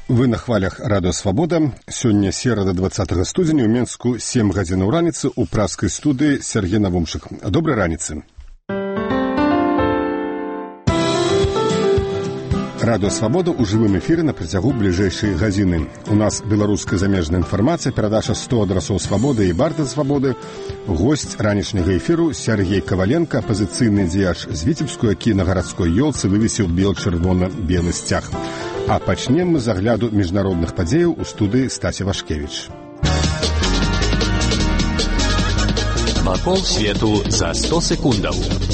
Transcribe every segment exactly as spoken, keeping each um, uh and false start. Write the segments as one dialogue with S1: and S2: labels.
S1: Вы на хвалях радыё Свабода. Сёння серада дваццатага студзеня ў Менску сем гадзінаў раніцы ў праскай студыі Сергей Навумшык. Добрай раніцы. Радыё Свабода ў жывым эфіры на працягу бліжэйшай гадзіны. У нас беларуская замежная інфармацыя, перадача сто адрасоў свабоды і барда свабоды. Госць ранішняга эфіру Сергей Каваленко, апазіцыйны дзеяч з Віцебску, які на гарадской ёлцы вывесіў бел-чырвона-белы сцяг. А пачнем мы з агляду міжнародных падзеяў у студыі Стася Вашкевіч.
S2: Вакол свету за сто секундаў.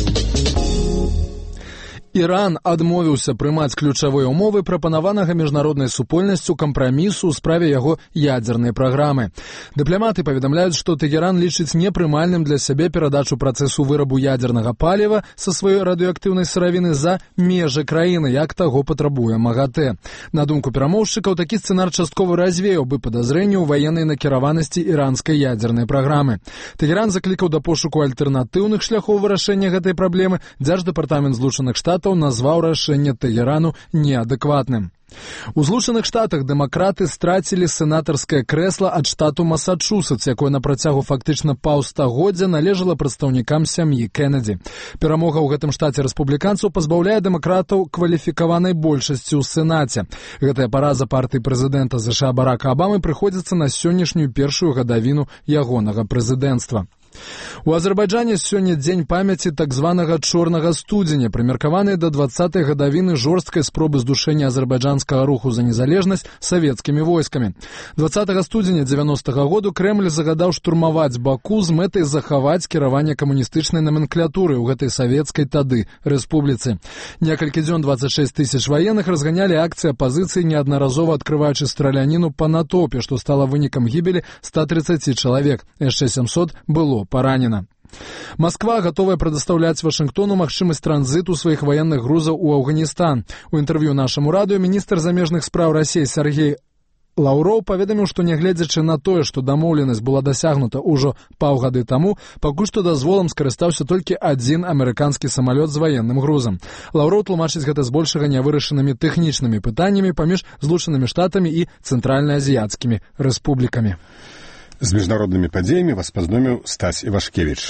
S3: Іран адмовіўся прымаць ключавыя ўмовы прапанаванага міжнароднай супольнасцю кампрамісу ў справе яго ядзернай праграмы. Дыпламаты паведамляюць, што Тэгеран лічыць непрымальным для сябе перадачу працэсу вырабу ядзернага паліва са сваёй радыёактыўнай сыравіны за межы краіны, як таго патрабуе МАГАТЭ. На думку перамоўшчыкаў, такі сцэнар часткова развеяў бы падазрэнне ў ваеннай накіраванасці іранскай ядзернай праграмы. Тэгеран заклікаў да пошуку альтэрнатыўных шляхоў вырашэння гэтай праблемы. Дзярждэпартамент Злучаных Штатаў назваў рашэнне Тэгерану неадэкватным. У Злучаных Штатах дэмакраты страцілі сенатарскае крэсла ад штату Масачусетс, якое на працягу фактычна паўстагоддзя належала прадстаўнікам сям'і Кеннеді. Перамога ў гэтым штаце рэспубліканцаў пазбаўляе дэмакратаў кваліфікаванай большасці ў сенаце. Гэтая параза партыі прэзідэнта ЗША Барака Абамы прыходзіцца на сённяшнюю першую гадавіну ягонага прэзідэнцтва. У Азербайджане сёння дзень памяці так званага чорнага студзеня, прымеркаваны да дваццатай гадавіны жорсткай спробы здушэння азербайджанскага руху за незалежнасць савецкімі войскамі. дваццатага студзеня дзевяностага году Крэмль загадаў штурмаваць Баку з мэтай захаваць кіраванне камуністычнай номенклатуры ў гэтай савецкай тады рэспубліцы. Некалькі дзён дваццаць шэсць тысяч ваенных разганялі акцыі апазіцыі, неаднаразова адкрываючы страляніну па натоўпе, што стала вынікам гібелі ста трыццаці чалавек. Яшчэ сямсот было паранена. Масква гатовая прадастаўляць Вашынгтону магчымасць транзіту сваіх ваенных грузаў у Афганістан. У інтэрв'ю нашаму радыё міністр замежных спраў Расіі Сергей Лаўроў паведаміў, што нягледзячы на тое, што дамоўленасць была дасягнута ўжо паўгады таму, пакуль што дазволам скарыстаўся толькі адзін амерыканскі самалёт з ваенным грузам. Лаўроў тлумачыць гэта збольшага нявырашанымі тэхнічнымі пытаннямі паміж Злучанымі Штатамі і цэнтральнаазіяцкімі рэспублікамі.
S1: З міжнароднымі падзеямі вас пазноміў Стась Івашкевіч.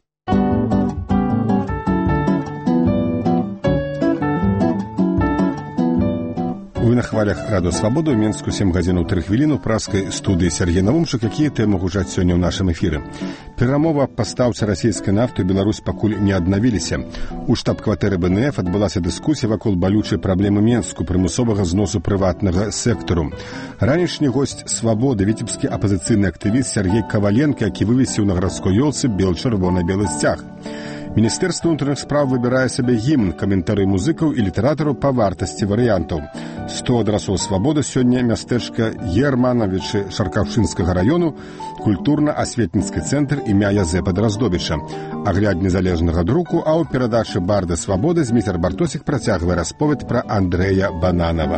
S1: Вы на хвалях радыё Свабода ў Менску сем гадзінаў тры хвіліны ў праскай студыі Сергей Навумшык, якія тэмы гучаць сёння ў нашым эфіры. Перамова па пастаўцы расійскай нафты ў Беларусь пакуль не аднавіліся. У штаб-кватэры Бэ Эн Эф адбылася дыскусія вакол балючай праблемы Менску прымусовага зносу прыватнага сектару. Ранішні госць Свабоды, віцебскі апазіцыйны актывіст Сергей Каваленко, які вывесіў на гарадской ёлцы бел-чырвона-белы сцяг. Міністэрства ўнутраных спраў выбірае сабе гімн, каментары музыкаў і літаратараў па вартасці варыянтаў. сто адрасоў свабоды сёння мястэчка Германавічы Шаркаўшынскага раёну, культурна-асветніцкі цэнтр імя Язэпа Драздовіча. Агляд незалежнага друку, а ў перадачы барды свабоды Зміцер Бартосік працягвае расповед пра Андрэя Бананава.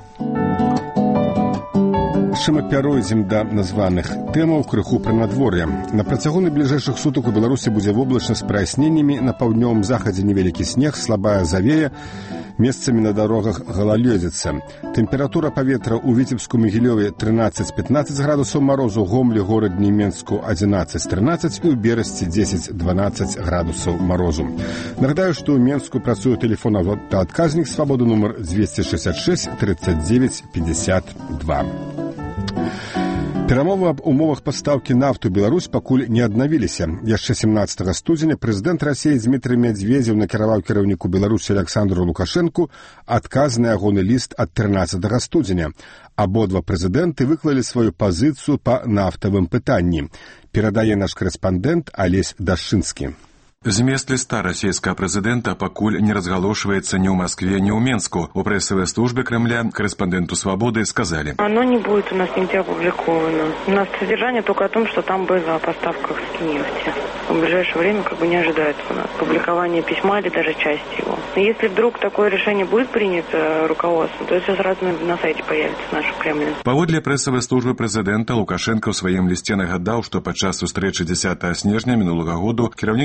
S1: Мы пяройдзем да названых тэмаў крыху пра надвор'е. На працягу найбліжэйшых сутак у Беларусі будзе воблачна з праясненнямі, на паўднёвым захадзе невялікі снег, слабая завея, месцамі на дарогах галалёдзіца. Тэмпература паветра ў Віцебску, Магілёве трынаццаць-пятнаццаць градусаў марозу, Гомлі, горадні Менску адзінаццаць-трынаццаць і ў Берасці дзесяць-дванаццаць градусаў марозу. Нагадаю, што ў Менску працуе тэлефон аўтаадказнік Свабоды нумар двести шестьдесят шесть тридцать девять пятьдесят два. Перамовы аб умовах пастаўкі нафты ў Беларусь пакуль не аднавіліся. Яшчэ семнаццатага студзеня прэзідэнт Расіі Дзмітрый Медведзеў накіраваў кіраўніку Беларусі Аляксандру Лукашэнку адказ на ягоны ліст ад трынаццатага студзеня. Абодва прэзідэнты выклалі сваю пазіцыю па нафтавым пытанні. Перадае наш корэспандэнт Алесь Дашчынскі.
S4: Змест ліста расійскага прэзідэнта пакуль не разгалошваецца ні ў Маскве, ні ў Менску. У прэсавай службе Кремля корреспонденту «Свободы» сказали:
S5: оно не будет у нас нигде опубликовано. У нас содержание только о том, что там было о поставках нефти. В ближайшее время как бы не ожидается у нас публикование письма или даже части его. Но если вдруг такое решение будет принято руководством, то это сразу на сайте появится нашего Кремля.
S4: Паводле прэсавай службы прэзідэнта, Лукашенко ў сваім лісце нагадаў, што падчас сустрэчы дзесятага снежня мінулага году кіраўнік Беларусі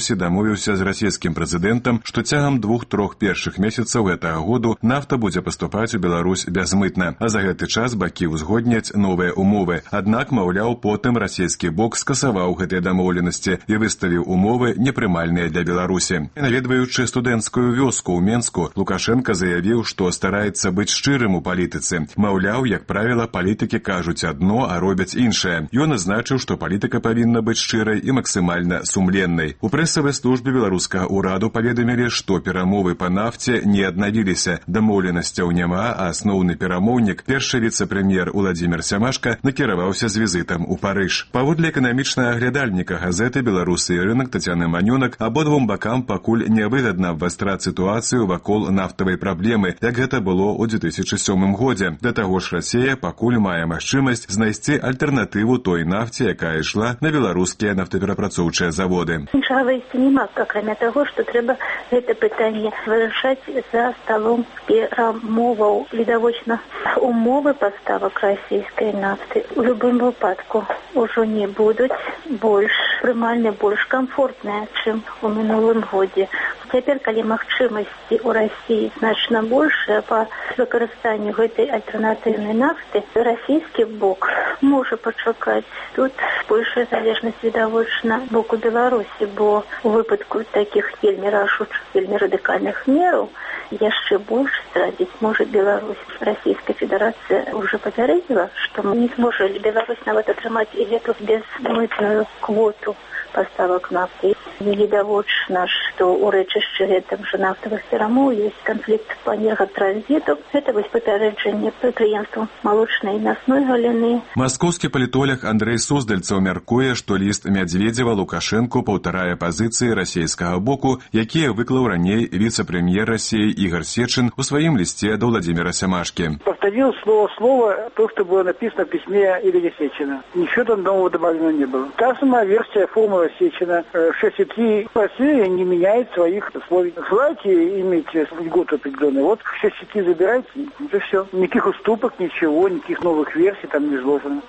S4: Беларусі дамовіўся з расійскім прэзідэнтам, што цягам двух-трох першых месяцаў гэтага году нафта будзе паступаць у Беларусь бязмытна, а за гэты час бакі ўзгодняць новыя умовы. Аднак, маўляў, потым расійскі бок скасаваў гэтыя дамоўленасці і выставіў умовы непрымальныя для Беларусі. Наведваючы студэнцкую вёску ў Менску, Лукашенко заявіў, што стараецца быць шчырым у палітыцы. Маўляў, як правіла, палітыкі кажуць адно, а робяць іншае. Ён азначыў, што палітыка павінна быць шчырай і максімальна сумленнай. У прэсавай службе беларускага ўраду паведамілі, што перамовы па нафце не аднавіліся. Дамоўленасцяў няма, а асноўны перамоўнік, першы віцэ-прэм'ер Уладзімір Сямашка, накіраваўся з візітам у Парыж. Паводле эканамічнага аглядальніка газеты «Беларусы і рынок» Тацяны Манёнак, абодвум бакам пакуль нявыгадна абвастраць сітуацыю вакол нафтавай праблемы, як гэта было ў дзве тысячы сёмым годзе. Да таго ж Расія пакуль мае магчымасць знайсці альтэрнатыву той нафце, якая ішла на беларускія нафтаперапрацоўчыя заводы.
S6: Іншага выйсця няма, акрамя таго, што трэба гэта пытанне вырашаць за сталом перамоваў. Відавочна, умовы паставак расійскай нафты у любым выпадку ўжо не будуць больш прымальныя, больш камфортныя, чым у мінулым годзе. Цяпер, калі магчымасці ў Расіі значна большыя па выкарыстанню гэтай альтэрнатыўнай нафты, расійскі бок можа пачакаць. Тут большая залежнасць відавочна боку Беларусі, бо у выпадку такіх вельмі рашучых, вельмі радыкальных мераў яшчэ больш страдзіць можа Беларусь. Расійская федэрацыя ўжо папярэдзіла, што не зможа Беларусь нават атрымаць і гэту безмытную квоту паставак нафты. Невідавочна, што ў рэчышчы гэтым жа нафтавых перамоў ёсць канфлікт па энергатранзіту. Гэта вось папярэджанне прадпрыемствам малочнай і мясной галіны.
S4: Маскоўскі палітолог Андрэй Суздальцаў мяркуе, што ліст Мядзведзева Лукашэнку паўтарае пазіцыі расійскага боку, якія выклаў раней віцэ-прэм'ер Расіі Ігор Сечын у сваім лісце да Владимира Сямашки.
S7: Повторил слово-слово то, что было написано в письме Игоря Сечина. Ничего там нового добавлено не было. Та самая версия формулы Сечина шесть и три. Россия не меняет своих условий. Желаете иметь льготу определенную, вот шесть и три забирайте, это все. Никаких уступок, ничего, никаких новых версий там не изложено.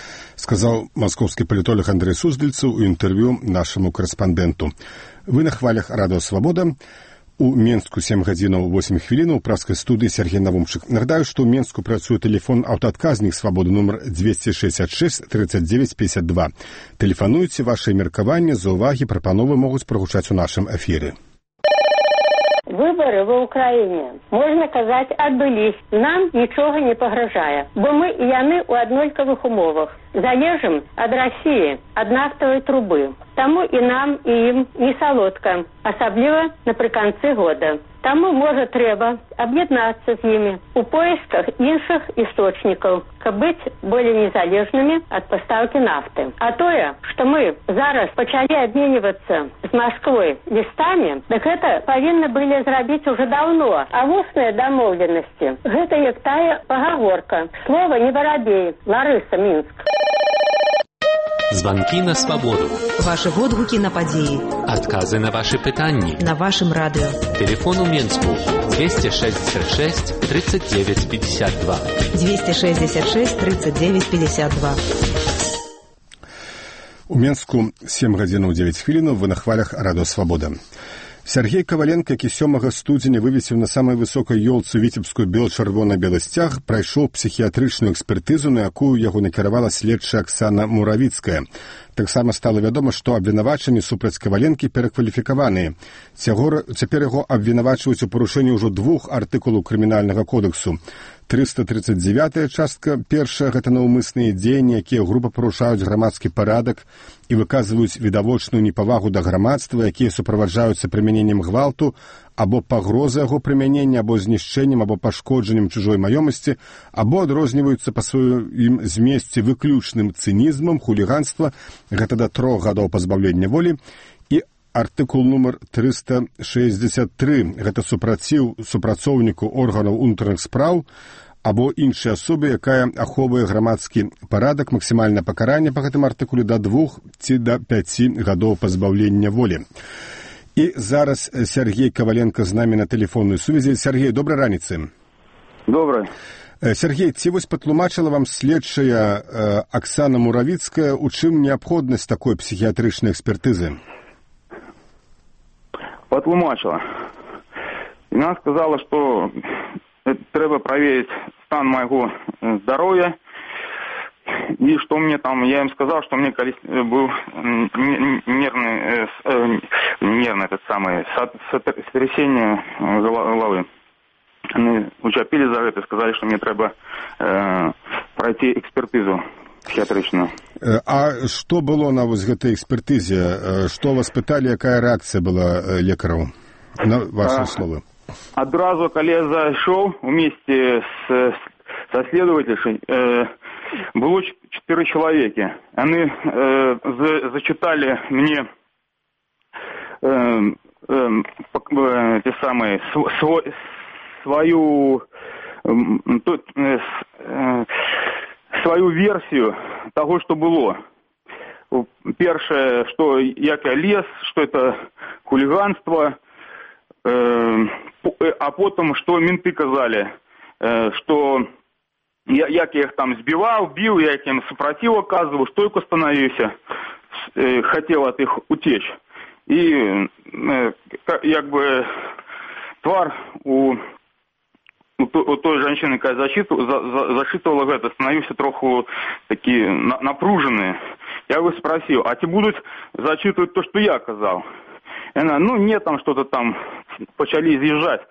S1: Сказал московский политолог Андрей Суздальцев у интервью нашему корреспонденту. Вы на хвалях «Радио Свобода». У Менску сем гадзінаў восемь хвілінаў, праскай студыі Сергей Навумчык. Нагадаю, што ў Менску працуе тэлефон аўтаадказнік «Свабоды» нумар двести шестьдесят шесть тридцать девять пятьдесят два. Тэлефануйце, вашыя меркаванні, заўвагі, прапановы могуць прагучаць у нашым эфіры.
S8: Выборы ва Украине, можно сказать, отбылись. Нам ничего не погрожае, бо мы и яны у аднолькавых умовах. Залежим от России, от нафтовой трубы. Тому и нам, и им не солодко, особливо наприканцы года. Тому, може, треба об'єднатися з ними у поисках інших істочників, каб бути більш незалежними від поставки нафти. А тое, що ми зараз почали обмінюватися з Москвою листами, так це повинні були зробити вже давно. А вусні домовленості, це як тая поговорка. Слово не воробей. Лариса, Минск.
S2: Звонки на свободу.
S9: Ваши водгуки на подеи.
S2: Отказы на ваши пытанни.
S9: На вашем радио.
S2: Телефон у Менску двести шестьдесят шесть тридцать девять пятьдесят два.
S9: двести шестьдесят шесть тридцать девять пятьдесят два.
S1: У Менску сем гадзінаў дзевяць хвілінаў, вы на хвалях «Радио Свобода». Сергей Коваленко, які сёмага студзеня вывесіў на самай высокай ёлцы віцебскую бел-чырвона-белы сцяг, прайшоў псіхіятрычную экспертызу, на якую яго накіравала следчая Аксана Муравіцкая. Таксама стала вядома, што абвінавачанні супраць Коваленкі перакваліфікаваныя. Цяпер яго абвінавачваюць у парушэнні ўжо двух артыкулаў крымінальнага кодексу. триста тридцать девятая частка першая — гэта наўмысныя дзеянні, якія груба парушаюць грамадскі парадак і выказваюць відавочную непавагу да грамадства, якія суправаджаюцца прымяненнем гвалту або пагрозы яго прымянення, або знішчэннем, або пашкоджаннем чужой маёмасці, або адрозніваюцца па сваім змесце выключным цынізмам, хуліганства, гэта да трох гадоў пазбаўлення волі, і артыкул нумар триста шестьдесят три, гэта супраціў супрацоўніку органаў унутраных спраў або іншай асобе, якая ахоўвае грамадскі парадак, максімальнае пакаранне па гэтым артыкуле да двух ці да пяці гадоў пазбаўлення волі. І зараз Сергей Коваленко з намі на тэлефоннай сувязі. Сергей, добрай раніцы.
S7: Добрай.
S1: Сергей, ці вось патлумачыла вам следчая э, Аксана Муравіцкая, у чым неабходнасць такой псіхіятрычнай экспертызы?
S10: патлумачила. И она сказала, что треба проверить стан моего здоровья. И что мне там, я им сказал, что мне был нервный, э, нервный этот самый, сотрясение головы. Они учапили за это, сказали, что мне треба э, пройти экспертизу психиатричную.
S1: А что было на вот этой экспертизе? Что вас пытали, какая реакция была лекаров на ваши а, слова?
S10: Одразу, когда я зашел вместе с, со следователем, э, было четыре человека. Они э, за, зачитали мне э, э, те самые свой, свою э, э, свою версию того, что было. Первое, что який лес, что это хулиганство, э, а потом, что менты казали, э, что я, як я их там сбивал, бил, я им сопротив оказывал, стойко становился, э, хотел от их утечь. И э, как бы твар у У той женщины, яка зачитувала это, становился троху такі напружений. Я его спросил, а те будут зачитывать то, что я казал? И она, ну нет, там что-то там, почали изъезжать.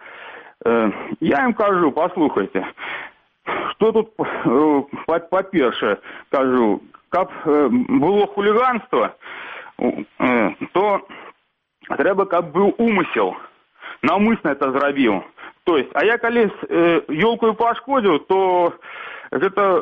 S10: Я им кажу, послухайте, что тут, по-перше, кажу, как было хулиганство, то треба, как был умысел, навмисно это зробил. То есть, а я коли э, елку пошкодил, то это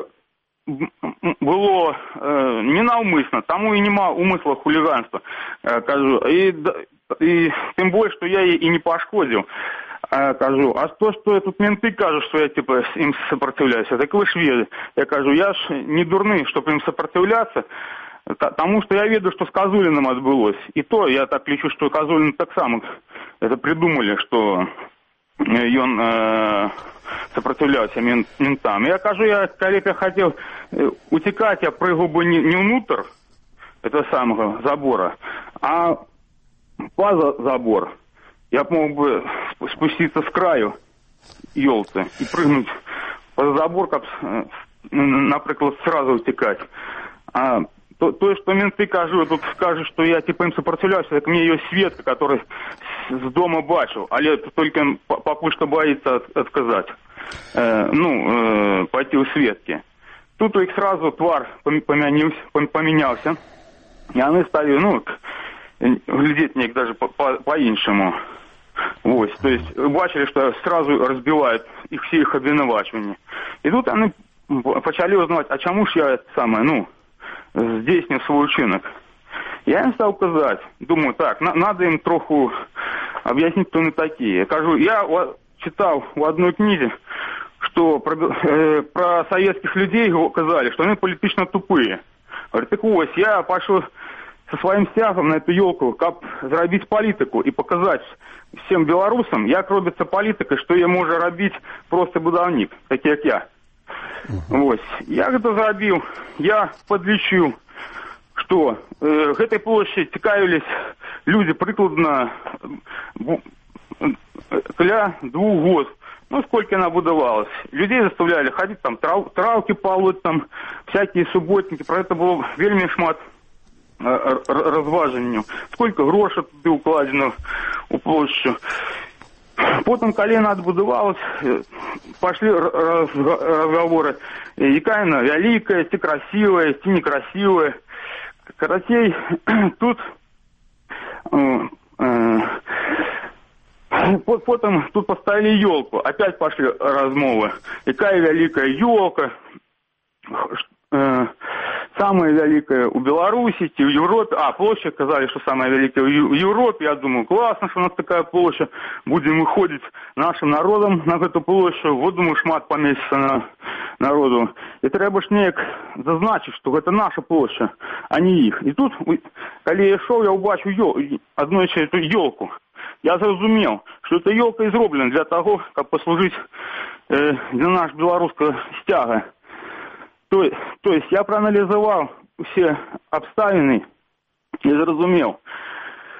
S10: было э, ненавмисно, тому и нема умысла хулиганства, э, кажу. И, и тем более, что я и не пошкодил, э, кажу. А то, что тут менты кажут, что я типа им сопротивляюсь, так вы шведы. Я кажу, я ж не дурный, чтобы им сопротивляться, потому что я виду, что с Козулиным отбылось. И то я так лечу, что Козулин так само это придумали, что он э, сопротивлялся ментам. Я кажу, я, коли я хотел утекать, я прыгал бы не, не внутрь этого самого забора, а поза забор. Я мог бы спуститься с краю елки и прыгнуть по забор, как, например, сразу утекать. А то, то, что менты кажут, тут скажут, что я типа им сопротивляюсь, это мне ее Светка, который с дома бачил, але это только папу что боится от, отказать, э, ну, э, пойти у Светки. Тут у них сразу твар поменялся, поменялся, и они стали, ну, глядеть на них даже по-іншому. Вот, то есть бачили, что сразу разбивают их все их обвинувачивания. И тут они почали узнавать, а чему ж я это самое, ну, здесь не свой учинок. Я им стал казать, думаю, так, на, надо им троху объяснить, кто они такие. Я кажу, я читал в одной книге, что про, э, про советских людей казали, что они политично тупые. Говорю, так вот, я пошел со своим стягом на эту елку, как зробить политику и показать всем белорусам, як робиться политика, что я можу робить просто будовник, такий як я. Uh-huh. Вот. Я это зробил, я подлечил, что э, к этой площади цікавились люди прикладно для двух год. Ну, сколько она будовалась. Людей заставляли ходить, там, трав, травки полоть, там, всякие субботники. Про это было вельми шмат э, розваження. Сколько грошей туди укладено у площу. Потом колено отбудовалось, пошли разговоры, якая она великая, ти красивая, ти некрасивая. Короче, тут э, э, потом тут поставили елку, опять пошли размовы. Якая великая елка, э, самая великая у Беларуси, в Европе. А, площадь, сказали, что самая великая в Европе. Я думаю, классно, что у нас такая площадь. Будем выходить нашим народом на эту площадь. Вот, думаю, шмат поместится на народу. И треба ж неяк зазначить, что это наша площадь, а не их. И тут, когда я шел, я убачу одну эту елку. Я зрозумел, что эта елка изроблена для того, как послужить э, для нашего белорусского стяга. То, то есть я проанализовал все обставины и зрозумел, что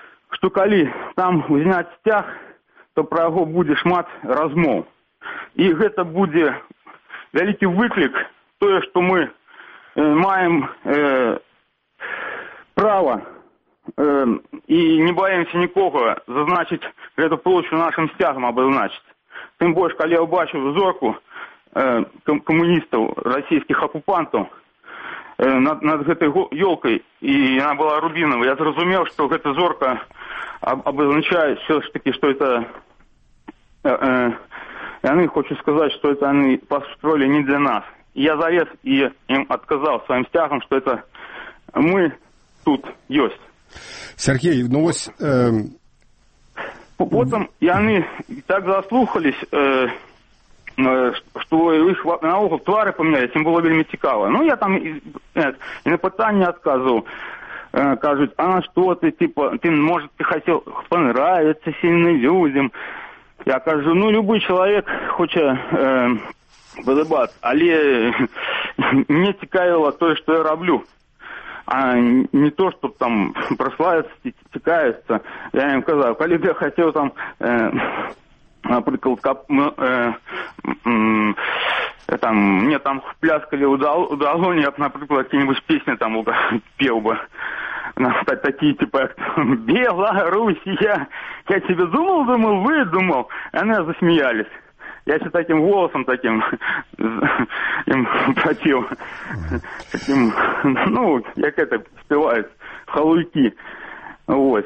S10: што калі там узняць сцяг, то пра яго будзе шмат размоў. І гэта будзе вялікі выклік, тое, што мы э, маем э, права э, і не баемся нікога зазначыць гэту плошчу нашым сцягам абазначыць. Тым больш, калі я ўбачыў зорку э, камуністаў, расійскіх акупантаў э, над, над гэтай ёлкай, і яна была рубінавай, я зразумеў, што гэта зорка обозначает все ж таки, что это, э, э, они хочут сказать, что это они построили не для нас. И я залез и им отказал своим стягам, что это мы тут есть.
S1: Сергей, ну вот... Э...
S10: Потом и они так заслухались, э, э, что их наогул твары поменялись, им было вельми цікаво. Ну, я там и, э, и на питання отказывал. Кажуть, а что ты, типа, ты, может, ты хотел понравиться сильным людям. Я кажу, ну, любой человек хочет э, подобаться, але мне цікавило то, что я роблю, а не то, что там прославиться, цікавиться. Я им сказал, коли я хотел там, э, например, кап, э, э, там, мне там пляскали удалони, я, например, какие-нибудь песни там пел бы. Такие, типа, Белоруссия, я тебе думал, думал, выдумал. И они засмеялись. Я еще таким голосом таким им против. Таким, ну, как это спевают, халуйки. Вот.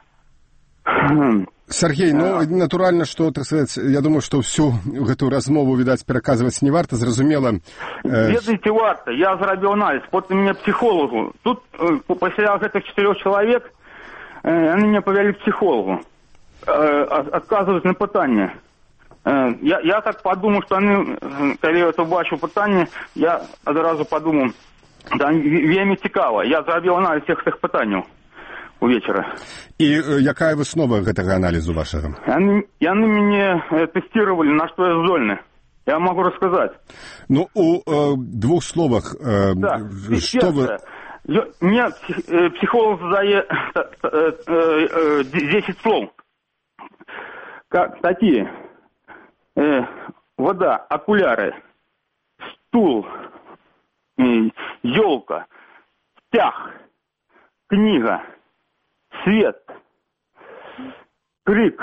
S1: Сергей, ну, натуральна, што, так сказаць, я думаю, што всю гэтую размову, відаць, пераказваць не варта, зразумела.
S10: Ведаеце, варта, я зрабіў аналіз, потым мне псіхолагу. Тут, пасля гэтых чатырох чалавек, яны мне павялі псіхолагу, адказваюць на пытанне. Я, я так падумаў, што яны, калі я это бачу пытанне, я адразу падумаў, да, вельмі цікава, я зрабіў аналіз всех тых пытанняў. Увечера.
S1: И э, якая выснова гэтага анализу вашага?
S10: Яны, яны мяне э, тестировали, на что я здольны. Я могу рассказать.
S1: Ну, у э, двух словах, э,
S10: да.
S1: что вы...
S10: Я, мне э, психолог задает э, э, десять слов. Как такие. Э, вода, окуляры, стул, э, елка, стяг, книга, свет, крик,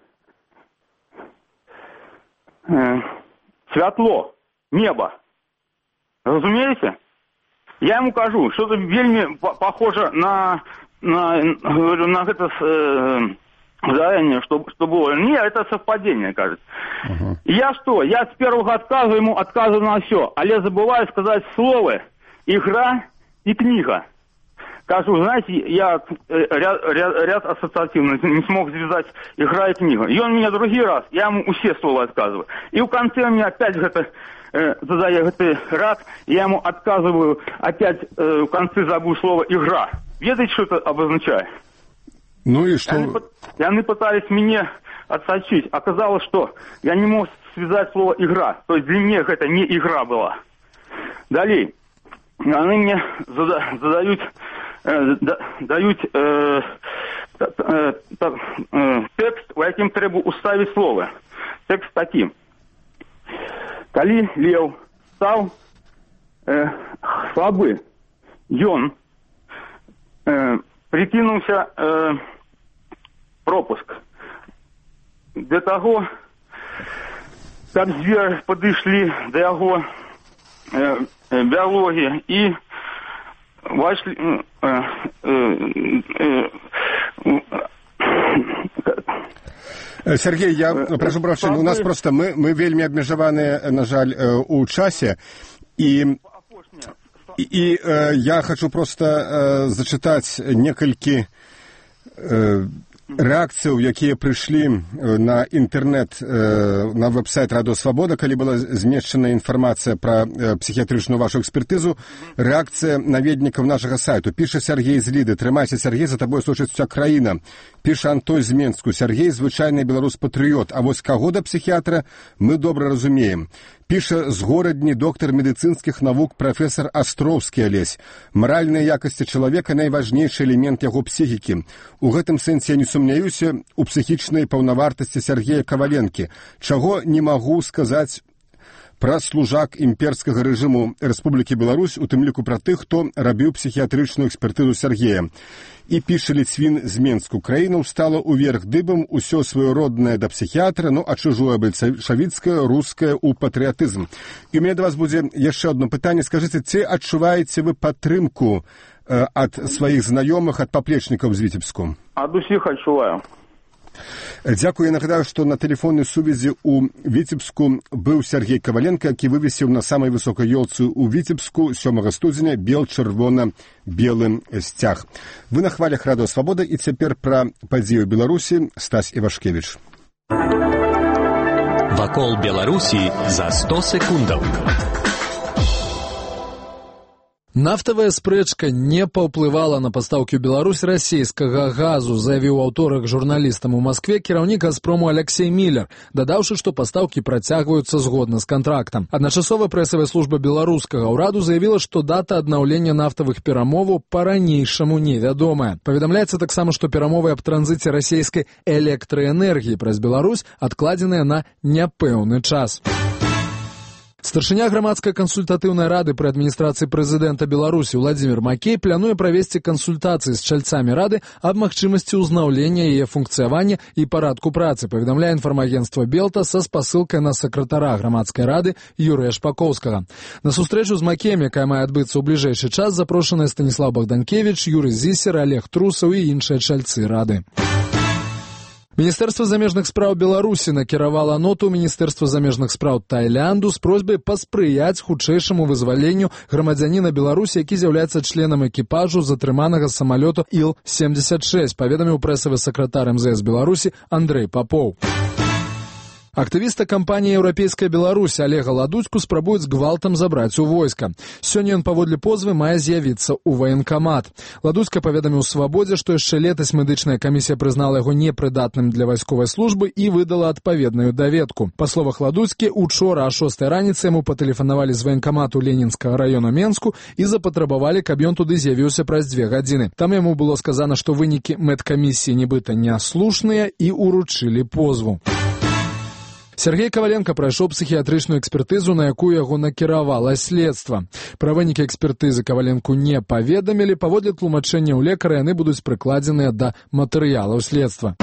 S10: э, святло, небо. Разумеете? Я ему кажу, что это вельми похоже на, на, на это э, задание, что, что было. Нет, это совпадение, кажется. Uh-huh. Я что? Я с первого отказа ему отказываю на все, але забываю сказать слово игра и книга. Кажу, знаете, я ряд, ряд, ряд ассоциативных не смог связать игра и книга. И он меня другий раз, я ему все слова отказываю. И в конце он мне опять это, э, задает этот ряд, я ему отказываю, опять э, в конце забыл слово игра. Ведаете, что это обозначает?
S1: Ну и что?
S10: И они пытались меня отсочить. Оказалось, что я не мог связать слово игра. То есть для меня это не игра была. Далее. Они мне зада, задают... дають е, та, е, та, е, текст, у яким треба уставити слово. Текст такий. Коли Лев став е, слабий, ён е, прикинувся е, пропуск. Для того, как звери підійшли до його е, е, біології і вошли... Э, э,
S1: э, Сергей, я прошу прощения, у нас просто мы, мы вельми обмежаваны, на жаль, у часе, и, и э, я хочу просто э, зачитать некалькі э, рэакцыяў, якія прыйшлі на інтэрнэт, на вэб-сайт Радыё Свабода, калі была змешчана інфармацыя пра псіхіятрычную вашу экспертызу. Рэакцыя наведнікаў нашага сайту. Піша Сергей з Ліды. Трымайся, Сергей, за табой слушаць уся краіна. Піша Антой з Менску. Сергей звычайны беларус-патрыёт. А вось каго да псіхіятра мы добра разумеем. Піша з горадні доктар медыцынскіх навук прафесар Астроўскі Алесь. Маральныя якасці чалавека найважнейшы элемент яго псіхікі. У гэтым сэнсе я не сумняюся у псіхічнай паўнавартасці Сергея Каваленкі, чаго не магу сказаць пра служак імперскага рэжыму Рэспублікі Беларусь, у тым ліку пра тых, хто рабіў псіхіятрычную экспертызу Сергея. І піша Ліцвін з Менску. Краіна ўстала ўверх дыбам, усё сваё роднае да псіхіятра, ну а чужое бальшавіцкае, рускае ў патрыятызм. І у мяне да вас будзе яшчэ одно пытанне. Скажыце, ці адчуваеце вы падтрымку э, ад сваіх знаёмых, ад паплечнікаў з Віцебску?
S10: Ад усіх адчуваю.
S1: Дзякую. Я нагадаю, што на тэлефоннай сувязі ў Віцебску быў Сергей Каваленко, які вывесіў на самай высокай ёлцы ў Віцебску сёмага студзеня бел-чырвона-белы сцяг. Вы на хвалях Радыё Свабода, і цяпер пра падзеі ў Беларусі Стась Івашкевіч.
S2: Вакол Беларусі за сто секундаў.
S3: Нафтавая спрэчка не паўплывала на пастаўкі ў Беларусь расійскага газу, заявіў аўторак журналістам у Маскве кіраўнік Газпрому Алексей Міллер, дадаўшы, што пастаўкі працягваюцца згодна з кантрактам. Адначасова прэсавая служба беларускага ўраду заявіла, што дата аднаўлення нафтавых перамоваў па-ранейшаму невядомая. Паведамляецца таксама, што перамовы аб транзіце расійскай электраэнергіі праз Беларусь адкладзеныя на няпэўны час. Старшыня грамадскай кансультатыўнай рады пры адміністрацыі прэзідэнта Беларусі Владзімір Макей плануе правесці кансультацыі з чальцамі рады аб магчымасці ўзнаўлення яе функцыявання і парадку працы, паведамляе інфармагенцтва Белта са спасылкай на сакратара грамадскай рады Юрыя Шпакоўскага. На сустрэчу з Макеем, якая мае адбыцца ў бліжэйшы час, запрошаныя Станіслав Богданкевіч, Юрый Зісер, Олег Трусаў і іншыя чальцы рады. Міністэрства замежных спраў Беларусі накіравала ноту Міністэрства замежных спраў Таілянду з просьбай паспрыяць хутчэйшаму вызваленню грамадзяніна Беларусі, які з'яўляецца членам экіпажу затрыманага самалёту Іл семьдесят шесть, паведаміў прэсавы сакратар эм зэ эс Беларусі Андрэй Папоў. Актывіста кампаніі «Еўрапейская Беларусь» Олега Ладуцьку спрабуюць гвалтам забраць у войска. Сёння ён паводле позвы мае з'явіцца ў ваенкамат. Ладуцька паведаміў «Свабодзе», што яшчэ летась медычная камісія прызнала яго непрыдатным для вайсковай службы і выдала адпаведную даведку. Па словах Ладуцькі, учора а шостай раніцы яму патэлефанавалі з ваенкамату Ленінскага раёну Менску і запатрабавалі, каб ён туды з'явіўся праз дзве гадзіны. Там яму было сказана, што вынікі медкамісіі нібыта няслушныя, і ўручылі позву. Сергей Каваленко прайшоў псіхіятрычную экспертызу, на якую яго накіравала следства. Пра вынікі экспертызы Каваленку не паведамілі, паводле тлумачэння ў лекара яны будуць прыкладзеныя да матэрыялаў следства.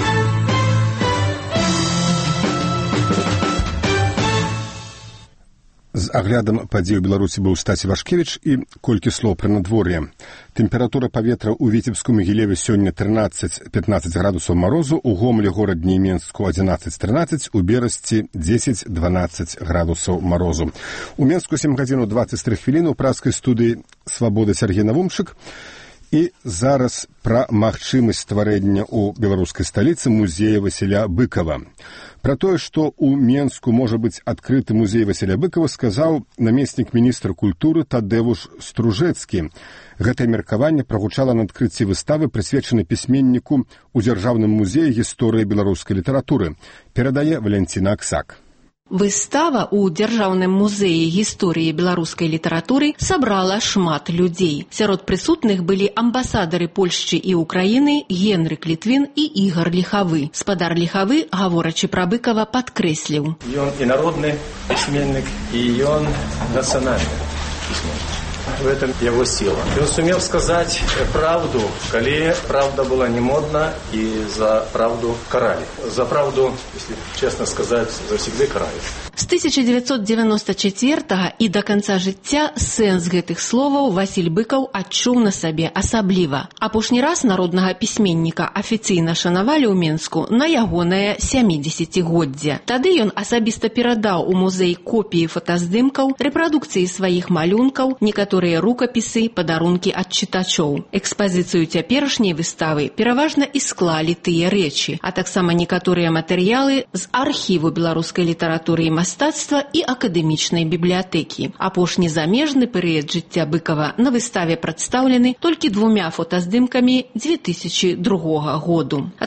S1: З аглядам падзей у Беларусі быў Стась Івашкевіч, і колькі слоў пра надвор'е. Тэмпература паветра ў Віцебску Магілеве сёння трынаццаць-пятнаццаць градусаў марозу, у Гомелі горадні і Менску адзінаццаць-трынаццаць, у Берасці дзесяць-дванаццаць градусаў марозу. У Менску сем гадзін дваццаць тры хвіліны, у праскай студыі «Свабода» Сергей Навумчык. І зараз пра магчымасць стварэння ў беларускай сталіцы музея Васіля Быкова. Пра тое, што ў Менску можа быць адкрыты музей Васіля Быкова, сказаў намеснік міністра культуры Тадэвуш Стружэцкі. Гэтае меркаванне прагучала на адкрыцці выставы, прысвечанай пісьменніку ў Дзяржаўным музеі гісторыі беларускай літаратуры. Перадае Валянціна Аксак.
S11: Выстава ў Дзяржаўным музеі гісторыі беларускай літаратуры сабрала шмат людзей. Сярод прысутных былі амбасадары Польшчы і Украіны Генрык Літвін і Ігар Ліхавы. Спадар Ліхавы, гаворачы пра Быкава, падкрэсліў.
S12: Ён і народны пісьменнік, і ён нацыянальны пісьменнік. В этом его сила. Он сумел сказать правду, коли правда была не модна, и за правду карали. За правду, если честно сказать, завсегда карали.
S11: З тысяча дзевяцьсот дзевяноста чацвёртага і да канца жыцця сэнс гэтых словаў Васіль Быкаў адчуў на сабе асабліва. Апошні раз народнага пісьменніка афіцыйна шанавалі ў Менску на ягонае сямідзесяцігоддзе. Тады ён асабіста перадаў у музей копіі фотаздымкаў, рэпрадукцыі сваіх малюнкаў, некаторыя рукапісы, падарункі ад чытачоў. Экспазіцыю цяперашняй выставы пераважна і склалі тыя рэчы, а таксама некаторыя матэрыялы з архіву беларускай літаратуры і мастацтва і акадэмічнай бібліятэкі. Апошні замежны перыяд жыцця Быкава на выставе прадстаўлены толькі двумя фотаздымкамі дзве тысячы другога году.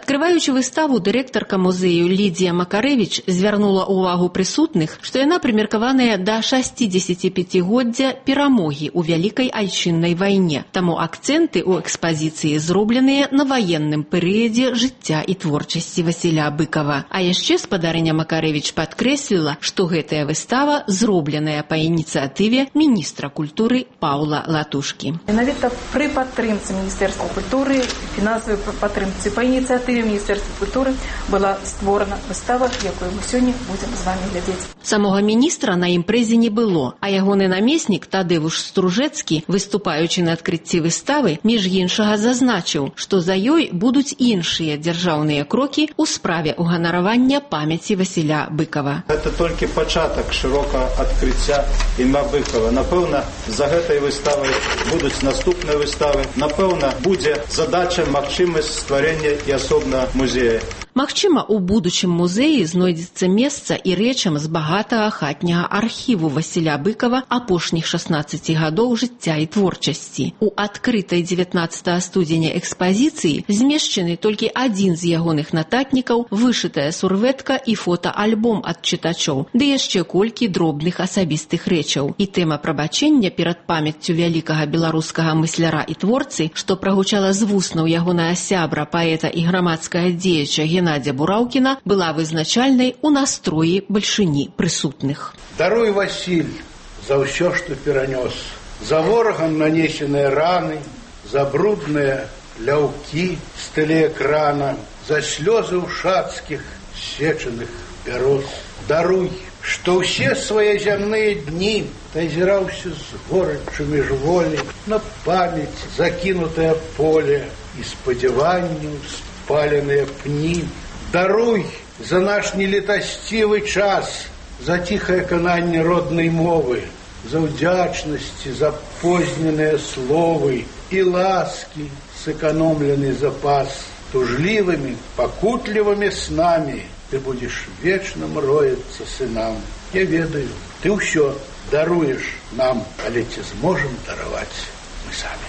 S11: Адкрываючы выставу, дырэктарка музею Лідія Макарэвіч звярнула ўвагу прысутных, што яна прымеркаваная да шасцідзесяціпяцігоддзя перамогі ў Вялікай айчыннай вайне. Таму акцэнты ў экспазіцыі зробленыя на ваенным перыядзе жыцця і творчасці Васіля Быкава. А яшчэ спадарыня Макарэвіч падкрэсліла, што гэтая выстава зробленая па ініцыятыве міністра культуры Паўла Латушкі.
S13: Менавіта пры падтрымцы Міністэрства культуры, фінансавай падтрымцы па ініцыятыве Міністэрства культуры была створана выстава, якую мы сёння будзем з вами глядзець.
S11: Самога міністра на імпрэзе не было, а ягоны намеснік Тадэвуш Стружэцкі, выступаючы на адкрыцці выставы, між іншага зазначыў, што за ёй будуць іншыя дзяржаўныя крокі ў справе уганаравання памяці Васіля Быкава.
S14: Гэта толькі пачатак шырока адкрыцця імя Быкава. Напэўна, за гэтай выставай будуць наступныя выставы. Напэўна, будзе задача, магчымасць стварення і асобна музея.
S11: Магчыма, у будучым музеі знойдзецца месца і рэчам з багатага хатняга архіву Васіля Быкава апошніх шаснаццаці гадоў жыцця і творчасці. У адкрытай дзевятнаццатага студзеня экспазіцыі змешчаны толькі адзін з ягоных нататнікаў, вышытая сурвэтка і фотаальбом ад чытачоў, ды яшчэ колькі дробных асабістых рэчаў. І тэма прабачэння перад памяццю вялікага беларускага мысляра і творцы, што прагучала з вуснаў ягонага сябра, паэта і грамадскага дзеяча Геннадзя Бураўкіна, была вызначальнай у настроі бальшыні прысутных.
S15: Даруй, Васіль, за ўсё, што перанёс, за ворагам нанесеныя раны, за брудныя ляўкі з тэлеэкрана, за слёзы ўшацкіх сечаных бяроз. Даруй, што ўсе свае зямныя дні назіраўся з гораччу міжволі на памяць закінутае поле і спадзяванняў спаленыя пні. Даруй за наш нелетасцівы час, за ціхае кананне роднай мовы, за ўдзячнасці, за позненыя словы і ласкі, сэканомлены запас. Тужлівымі, пакутлівымі снамі ты будзеш вечна мроіцца сынам. Я ведаю, ты ўсё даруеш нам, але ці зможам дараваць мы самі.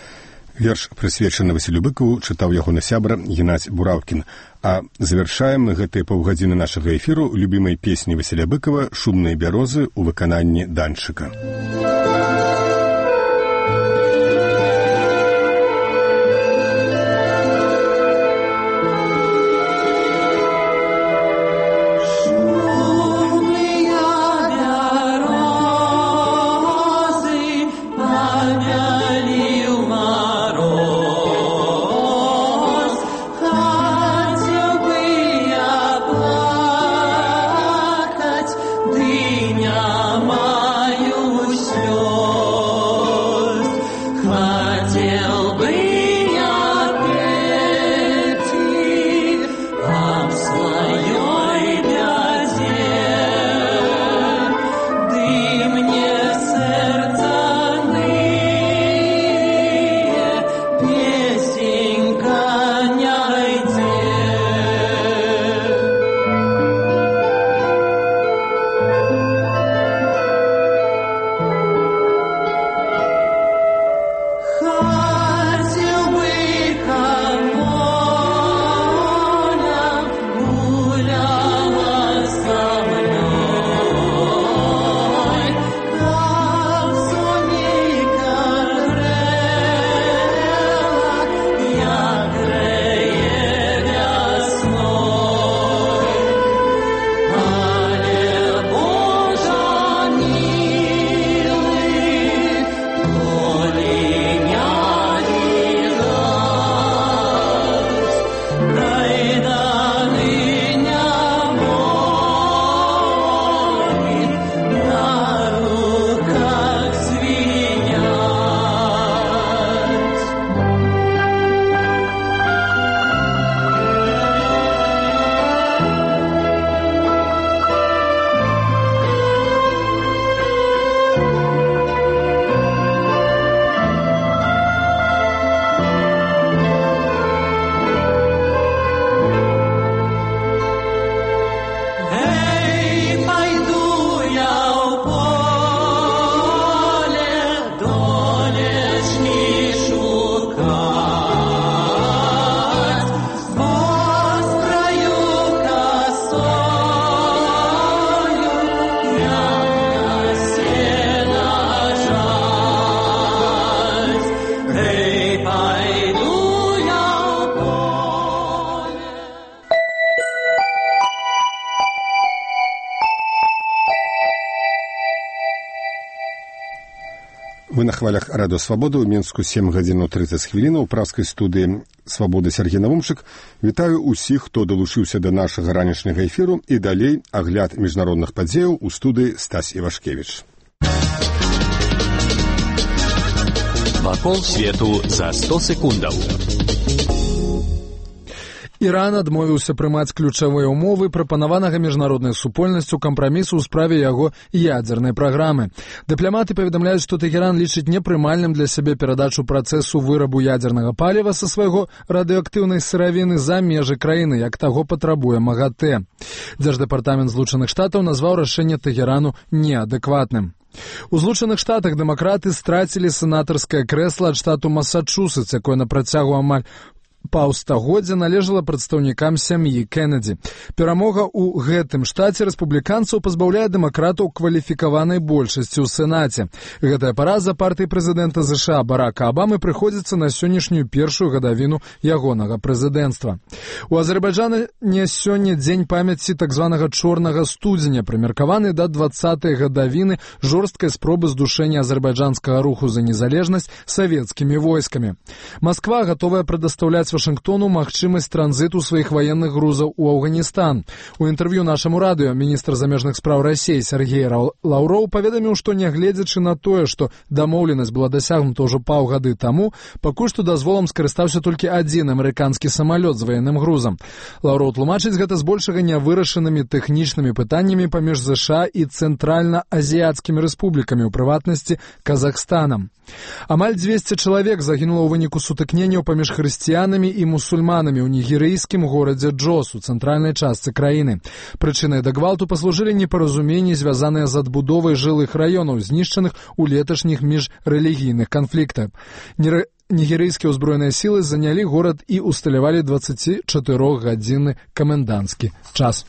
S1: Верш, прысвечаны Васілю Быкаву, чытаў ягоны сябра Геннадзь Бураўкін. А завяршаем мы гэтыя паўгадзіны нашага эфіру любімай песні Васіля Быкава «Шумныя бярозы» у выкананні Данчыка.
S16: Дыня маю
S1: на хвалях радыё Свабода, ў Мінску сем гадзін трыццаць хвілін, у пражскай студыі Свабоды Сергей Навумшык. Вітаю ўсіх, хто далучыўся да нашага ранішняга эфіру, і далей агляд міжнародных падзеяў у студыі Стась Івашкевіч.
S2: Вакол свету за сто секундаў.
S3: Іран адмовіўся прымаць ключавыя ўмовы прапанаванага міжнароднай супольнасцю кампрамісу ў справе яго ядзернай праграмы. Дыпламаты паведамляюць, што Тэгеран лічыць непрымальным для сябе перадачу працэсу вырабу ядзернага паліва са свайго радыеактыўнай сыравіны за межы краіны, як таго патрабуе МАГАТЭ. Дзярждэпартамент Злучаных Штатаў назваў рашэнне Тэгерану неадэкватным. У Злучаных Штатах дэмакраты страцілі сенатарскае крэсла ад штату Масачусетс, якое на працягу амаль паўстагоддзя належала прадстаўнікам сям'і Кеннеді. Перамога ў гэтым штаце рэспубліканцаў пазбаўляе дэмакратаў кваліфікаванай большасці ў Сенаце. Гэтая параза партыі прэзідэнта ЗША Барака Абамы прыходзіцца на сённяшнюю першую гадавіну ягонага прэзідэнцтва. У Азербайджане не сёння дзень памяці так званага чорнага студзеня, прымеркаваны да дваццатай гадавіны жорсткай спробы здушэння азербайджанскага руху за незалежнасць савецкімі войскамі. Масква гатовая прадастаўляць Вашынгтону магчымасць транзіту сваіх ваенных грузаў у Афганістан. У інтэрв'ю нашаму радыё міністр замежных спраў Расіі Сергей Лаўроў паведаміў, што нягледзячы на тое, што дамоўленасць была дасягнута ўжо паўгады таму, пакуль што дазволам скарыстаўся толькі адзін амерыканскі самалёт з ваенным грузам. Лаўроў тлумачыць гэта збольшага нявырашанымі тэхнічнымі пытаннямі паміж ЗША і цэнтральна-азіяцкімі рэспублікамі, у прыватнасці Казахстанам. Амаль дзвесце чалавек загінула ў выніку сутыкненняў паміж хрысціянамі і мусульманамі ў нігерыйскім горадзе Джос у цэнтральнай частцы краіны. Прычынай да гвалту паслужылі непаразуменні, звязаныя з адбудовай жылых раёнаў, знішчаных у леташніх міжрэлігійных канфліктах. Нігерыйскія ўзброеныя сілы занялі горад і усталявалі дваццацічатырохгадзінны каменданцкі час.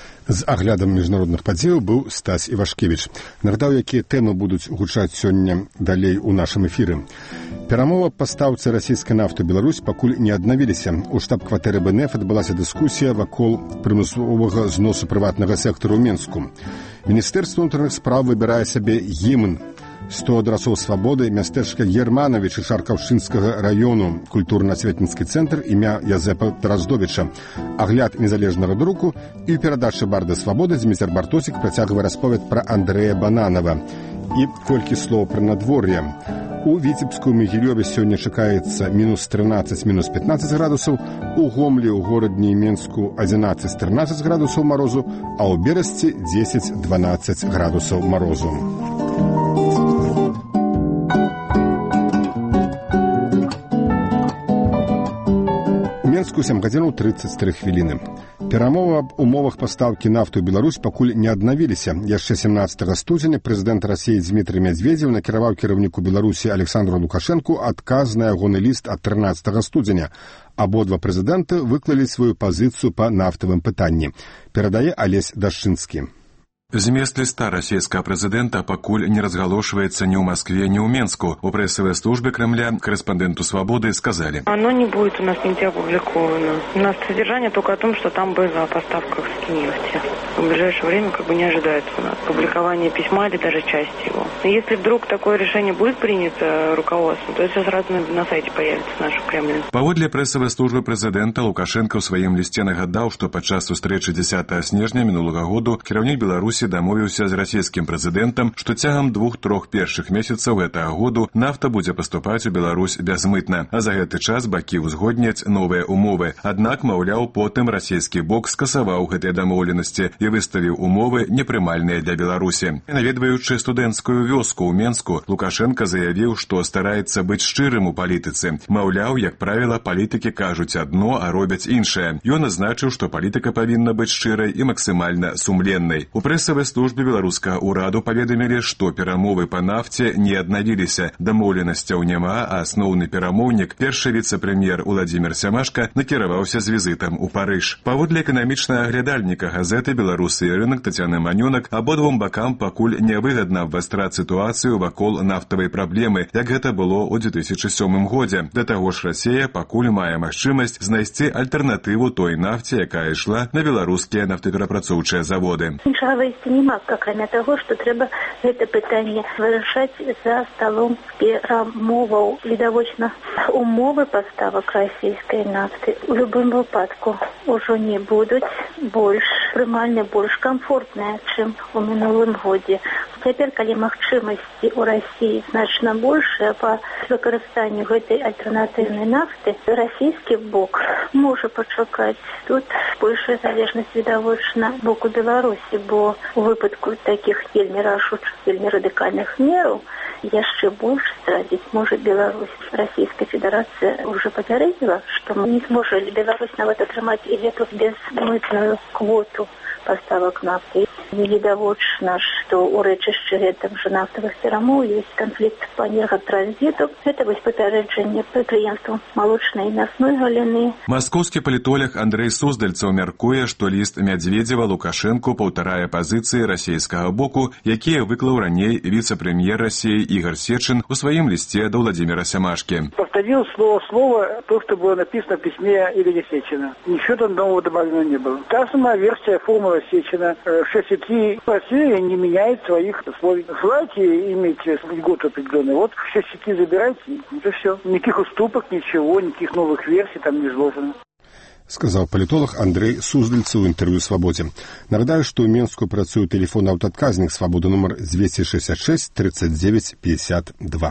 S1: З аглядам міжнародных падзеяў быў Стась Івашкевіч. Нагадаў, якія тэмы будуць гучаць сёння далей у нашым эфіры. Перамова па стаўцы расійскай нафты Беларусь пакуль не аднавіліся. У штаб-кватэры БНФ адбылася дыскусія вакол прымусовага зносу прыватнага сектару ў Мінску. Міністэрства ўнутраных спраў выбірае сабе гімн. сто адрасоў свабоды, мястэчка Германовича Шаркаўшчынскага раёну, культурна-асветніцкі цэнтр імя Язэпа Драздовіча, агляд незалежнага друку і ў перадачы Барды свабоды Дзміцер Бартосік працягвае расповед пра Андрэя Бананова. І колькі слоў пра надвор'е. У Віцебску Мігілёве сёння чакаецца мінус трынаццаць мінус пятнаццаць градусаў, у Гомлі ў горадні Менску адзінаццаць трынаццаць градусаў марозу, а ў Берасці дзесяць дванаццаць градусаў марозу. Мінску сем гадзін трыццаць тры хвіліны. Перамовы аб умовах пастаўкі нафты ў Беларусь пакуль не аднавіліся. Яшчэ сямнаццатага студзеня прэзідэнт Расіі Дзмітрый Мядзведзеў накіраваў кіраўніку Беларусі Александру Лукашэнку адказ на ягоны ліст ад трынаццатага студзеня. Абодва прэзідэнты выклалі сваю пазіцыю па нафтавым пытанні. Перадае Алесь Дашчынскі.
S4: Змест ліста расійскага прэзідэнта пакуль не разгалошваецца ні ў Маскве, ні ў Менску. У прэсавай службе Кремля корреспонденту «Свободы» сказали:
S5: Оно не будет у нас нигде опубликовано. У нас содержание только о том, что там было о поставках с нефти. В ближайшее время как бы не ожидается у нас публикование письма или даже части его. И если вдруг такое решение будет принято руководством, то это сразу на, на сайте появится нашего Кремля.
S4: Паводле прэсавай службы прэзідэнта, Лукашенко ў сваім лісце нагадаў, што падчас сустрэчы дзесятага снежня мінулага году кіраўнік Беларусі дамовіўся з расійскім прэзідэнтам, што цягам двух-трох першых месяцаў гэтага году нафта будзе паступаць у Беларусь бязмытна, а за гэты час бакі ўзгодняць новыя умовы. Аднак, маўляў, потым расійскі бок скасаваў гэтыя дамоўленасці і выставіў умовы непрымальныя для Беларусі. Наведваючы студэнцкую вёску ў Менску, Лукашенко заявіў, што стараецца быць шчырым у палітыцы. Маўляў, як правіла, палітыкі кажуць адно, а робяць іншае. Ён азначыў, што палітыка павінна быць шчырай і максімальна сумленнай. У прэсавай службе беларускага ўраду паведамілі, што перамовы па нафце не аднавіліся. Дамоўленасцяў няма, а асноўны перамоўнік, першы віцэ-прэм'ер Уладзімір Сямашка, накіраваўся з візітам у Парыж. Паводле эканамічнага аглядальніка газеты «Беларусы і рынок» Тацяны Манюнак, абодвум бакам пакуль нявыгадна абвастраць сітуацыю вакол нафтавай праблемы, як гэта было ў дзве тысячы сёмым годзе. Да таго ж Расія пакуль мае магчымасць знайсці альтэрнатыву той нафце, якая ішла на беларускія нафтаперапрацоўчыя заводы.
S6: Іншага магчымасці няма, акрамя таго, што трэба гэта пытанне вырашаць за сталом перамоваў. Відавочна, умовы паставак расійскай нафты у любым выпадку ўжо не будуць больш прымальныя, больш камфортныя, чым у мінулым годзе. Цяпер, калі магчымасці ў Расіі значна большая па выкарыстанню гэтай альтэрнатыўнай нафты, расійскі бок можа пачакаць. Тут большая залежнасць відавочна боку Беларусі, бо у выпадку такіх вельмі рашучых, вельмі радыкальных мераў яшчэ больш страдзіць можа Беларусь. Расійская Федэрацыя ўжо папярэдзіла, што не зможа Беларусь нават атрымаць і гэту безмытную квоту паставак нафты. Невідавочна, што ў рэчышчы гэтым жа нафтавых перамоў ёсць канфлікт па энергатранзіту. Гэта вось папярэджанне прадпрыемствам малочнай і мясной галіны.
S4: Маскоўскі палітолог Андрэй Суздальцаў мяркуе, што ліст Мядзведзева Лукашэнку паўтарае пазіцыі расійскага боку, якія выклаў раней віцэ-прэм'ер Расіі Ігор Сечын у сваім лісце да Владимира Семашки.
S7: Повторил слово слово то, что было написано в письме Игоря Сечина. Ничего там нового добавлено не было. Та самая версия формулы Сечина. шесть и три Россия не меняет своих условий. Желаете иметь льготу определенную, вот шесть и три забирайте, это все. Никаких уступок, ничего, никаких новых версий там не изложено.
S1: Сказаў палітолог Андрэй Суздальцаў у інтэрв'ю «Свабодзе». Нагадаю, што ў Менску працуе тэлефон аўтаадказнік «Свабода» нумар двести шестьдесят шесть тридцать девять пятьдесят два.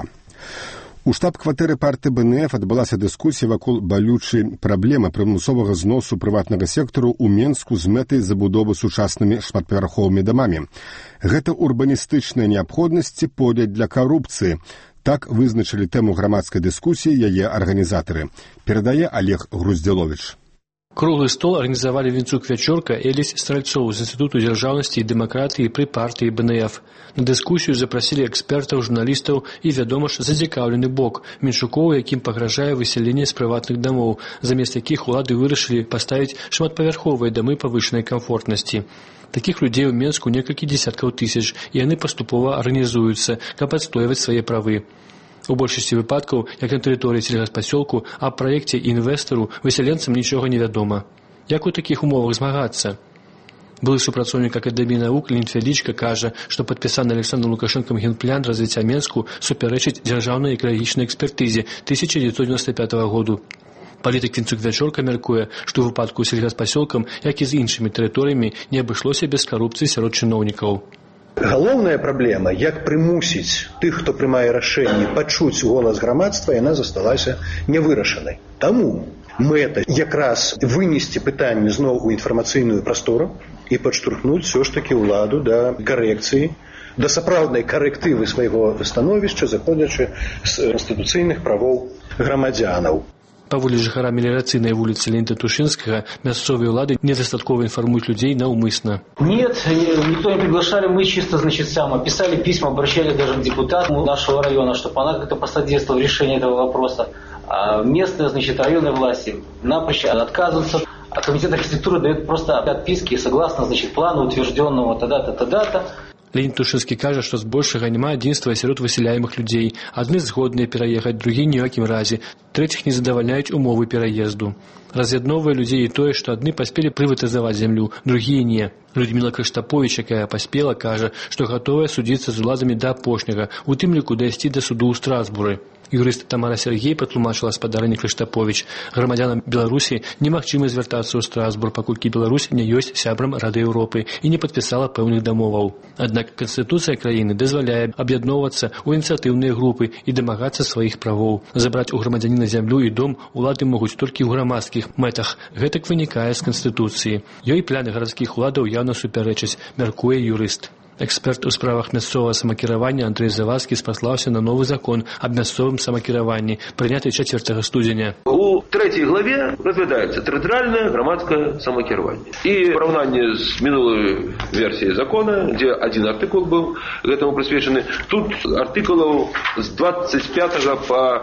S1: У штаб-кватэры партыі Бэ Эн Эф адбылася дыскусія вакол балючай праблемы прымусовага зносу прыватнага сектару ў Менску з мэтай забудовы сучаснымі шматпавярховымі дамамі. Гэта урбаністычная неабходнасць ці подзяць для карупцыі. Так вызначылі тэму грамадскай дыскусіі яе арганізатары. Перадае Олег Груздзіловіч.
S16: Круглый стол организовали Винцук Вячорка и Элесь Стральцов из Института державности и демократии при партии Бэ Эн Эф. На дискуссию запросили экспертов, журналистов и, вядома ж, зацікаўлены бок Меншукова, якім пагражае выселенне з прыватных дамоў, замест якіх улады вырашылі паставіць шматпавярховыя дамы павышанай камфортнасці. Таких людей у Менску некалькі десяткаў тысяч, і яны паступова арганізуюцца, каб адстойваць свае правы. У большасці выпадкаў, як на тэрыторыі сельгаспасёлку, аб праекце інвестару высяленцам нічога не вядома. Як у такіх умовах змагацца? Былы супрацоўнік Акадэміі навук Леонід Фялічка кажа, што падпісаны Александром Лукашэнкам генплан развіцця Менску супярэчыць дзяржаўнай экалагічнай экспертызе тысяча дзевяцьсот девяносто пятого году. Палітык Вінцук Вячорка мяркуе, што ў выпадку з сельгаспасёлкам, як і з іншымі тэрыторыямі, не абышлося без карупцыі сярод чыноўнікаў.
S17: Галоўная праблема, як прымусіць тых, хто прымае рашэнні, пачуць голас грамадства, яна засталася нявырашанай. Таму мэта якраз вынесці пытанне зноў у інфармацыйную прастору і падштурхнуць ўсё ж такі ўладу да карэкцыі, да сапраўднай карэктывы свайго становішча, заходзячы з канстытуцыйных правоў грамадзянаў.
S16: Па волі жыхара меліярацыйнай вуліцы Леоніда Тушинского мясцовые улады недостатково информуют людей навмысно.
S18: Нет, никто не приглашали, мы чисто, значит, сами писали письма, обращали даже к депутату нашего района, чтобы она как-то посодействовала в решении этого вопроса. А местные, значит, районные власти напрочь отказываются, а комитет архитектуры дает просто отписки согласно, значит, плану утвержденного тогда-то, тогда-то.
S16: Леонід Тушинскі кажа, што збольшага няма адзінства сярод высяляемых людзей. Адны згодныя пераехаць, другія ні ў якім разе. Трэціх не задавальняюць умовы пераезду. Раз'ядноўвае людзей і тое, што адны паспелі прыватызаваць зямлю, другія не. Людміла Крыштаповіч, якая паспела, кажа, што гатовая судзіцца з уладамі да апошняга, у тым ліку дайсці да суду ў Страсбуры. Юрыст Тамара Сергей патлумачыла спадарыні Крыштаповіч. Грамадзянам Беларусі немагчыма звяртацца ў Страсбур, паколькі Беларусь не ёсць сябрам Рады Еўропы і не падпісала пэўных дамоваў. Аднак Канстытуцыя краіны дазваляе аб'ядноўвацца ў ініцыятыўныя групы і дамагацца сваіх правоў. Забраць у грамадзяніна зямлю і дом улады могуць толькі ў грамадскіх мэтах. Гэтак вынікае з Канстытуцыі. Ёй пляны гарадскіх уладаў яўна супярэчаць, мяркуе юрыст. Эксперт у справах мясцовага самакіравання Андрэй Завадскі спаслаўся на новы закон аб мясцовым самакіраванні, прыняты чацвёртага студзеня.
S19: У трэцяй главе разглядаецца тэрытарыяльнае грамадскае самакіраванне. І параўнанне з мінулай версіяй закона, дзе адзін артыкул быў гэтаму прысвечаны, тут артыкулаў з двадцать пятого па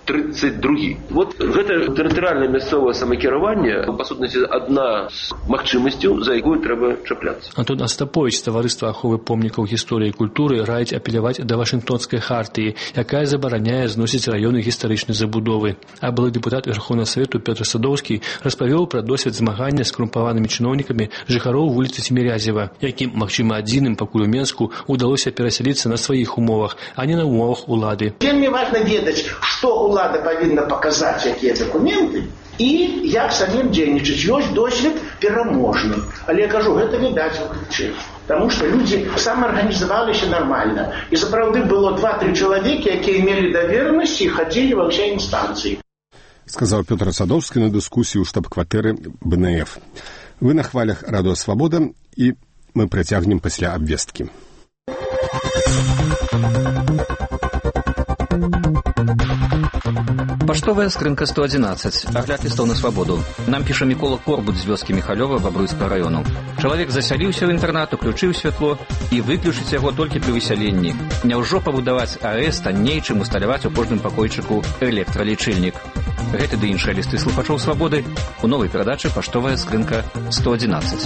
S19: тридцать другі. Вот гэта тэрытарыяльнае мясцовае самакіраванне, па сутнасці, адна з магчымасцяў, за якую трэба чапляцца.
S16: Антон Астапович, таварыства аховы помнікаў гісторыі і культуры, раіць апеляваць да Вашынгтонскай хартыі, якая забараняе зносіць раёны гістарычнай забудовы. А былы дэпутат Верховнага Савету Пётр Садоўскі распавёў пра досвед змагання з карумпаванымі чыноўнікамі жыхароў вуліцы Цімірязева, якім, магчыма, адзіным пакуль у Менску удалося перасяліцца на сваіх умовах, а не на умовах улады.
S20: Вельмі важна ведаць, што улада павінна паказаць, якія дакументы, і як самім дзейнічаць. Ёсць досвед пераможны. Але я кажу, гэта відаць выключэнне. Таму што людзі самаарганізаваліся нармальна. І сапраўды было два-тры чалавекі, якія мелі давернасць і хадзілі ва ўсе інстанцыі.
S1: Сказаў Пётр Садоўскі на дыскусіі ў штаб-кватэры бэ эн эф. Вы на хвалях Радыё Свабода, і мы працягнем пасля абвесткі.
S21: Паштовая скрынка сто одиннадцать. Агляд лістаў на свабоду. Нам піша Мікола Корбут з вёскі Міхалёва Бабруйскага раёну. Чалавек засяліўся ў інтэрнат, уключыў святло і выключыць яго толькі пры высяленні. Няўжо пабудаваць АЭС танней, чым усталяваць у кожным пакойчыку электралічыльнік. Гэты ды іншыя лісты слухачоў свабоды у новай перадачы «Паштовая скрынка сто одиннадцать».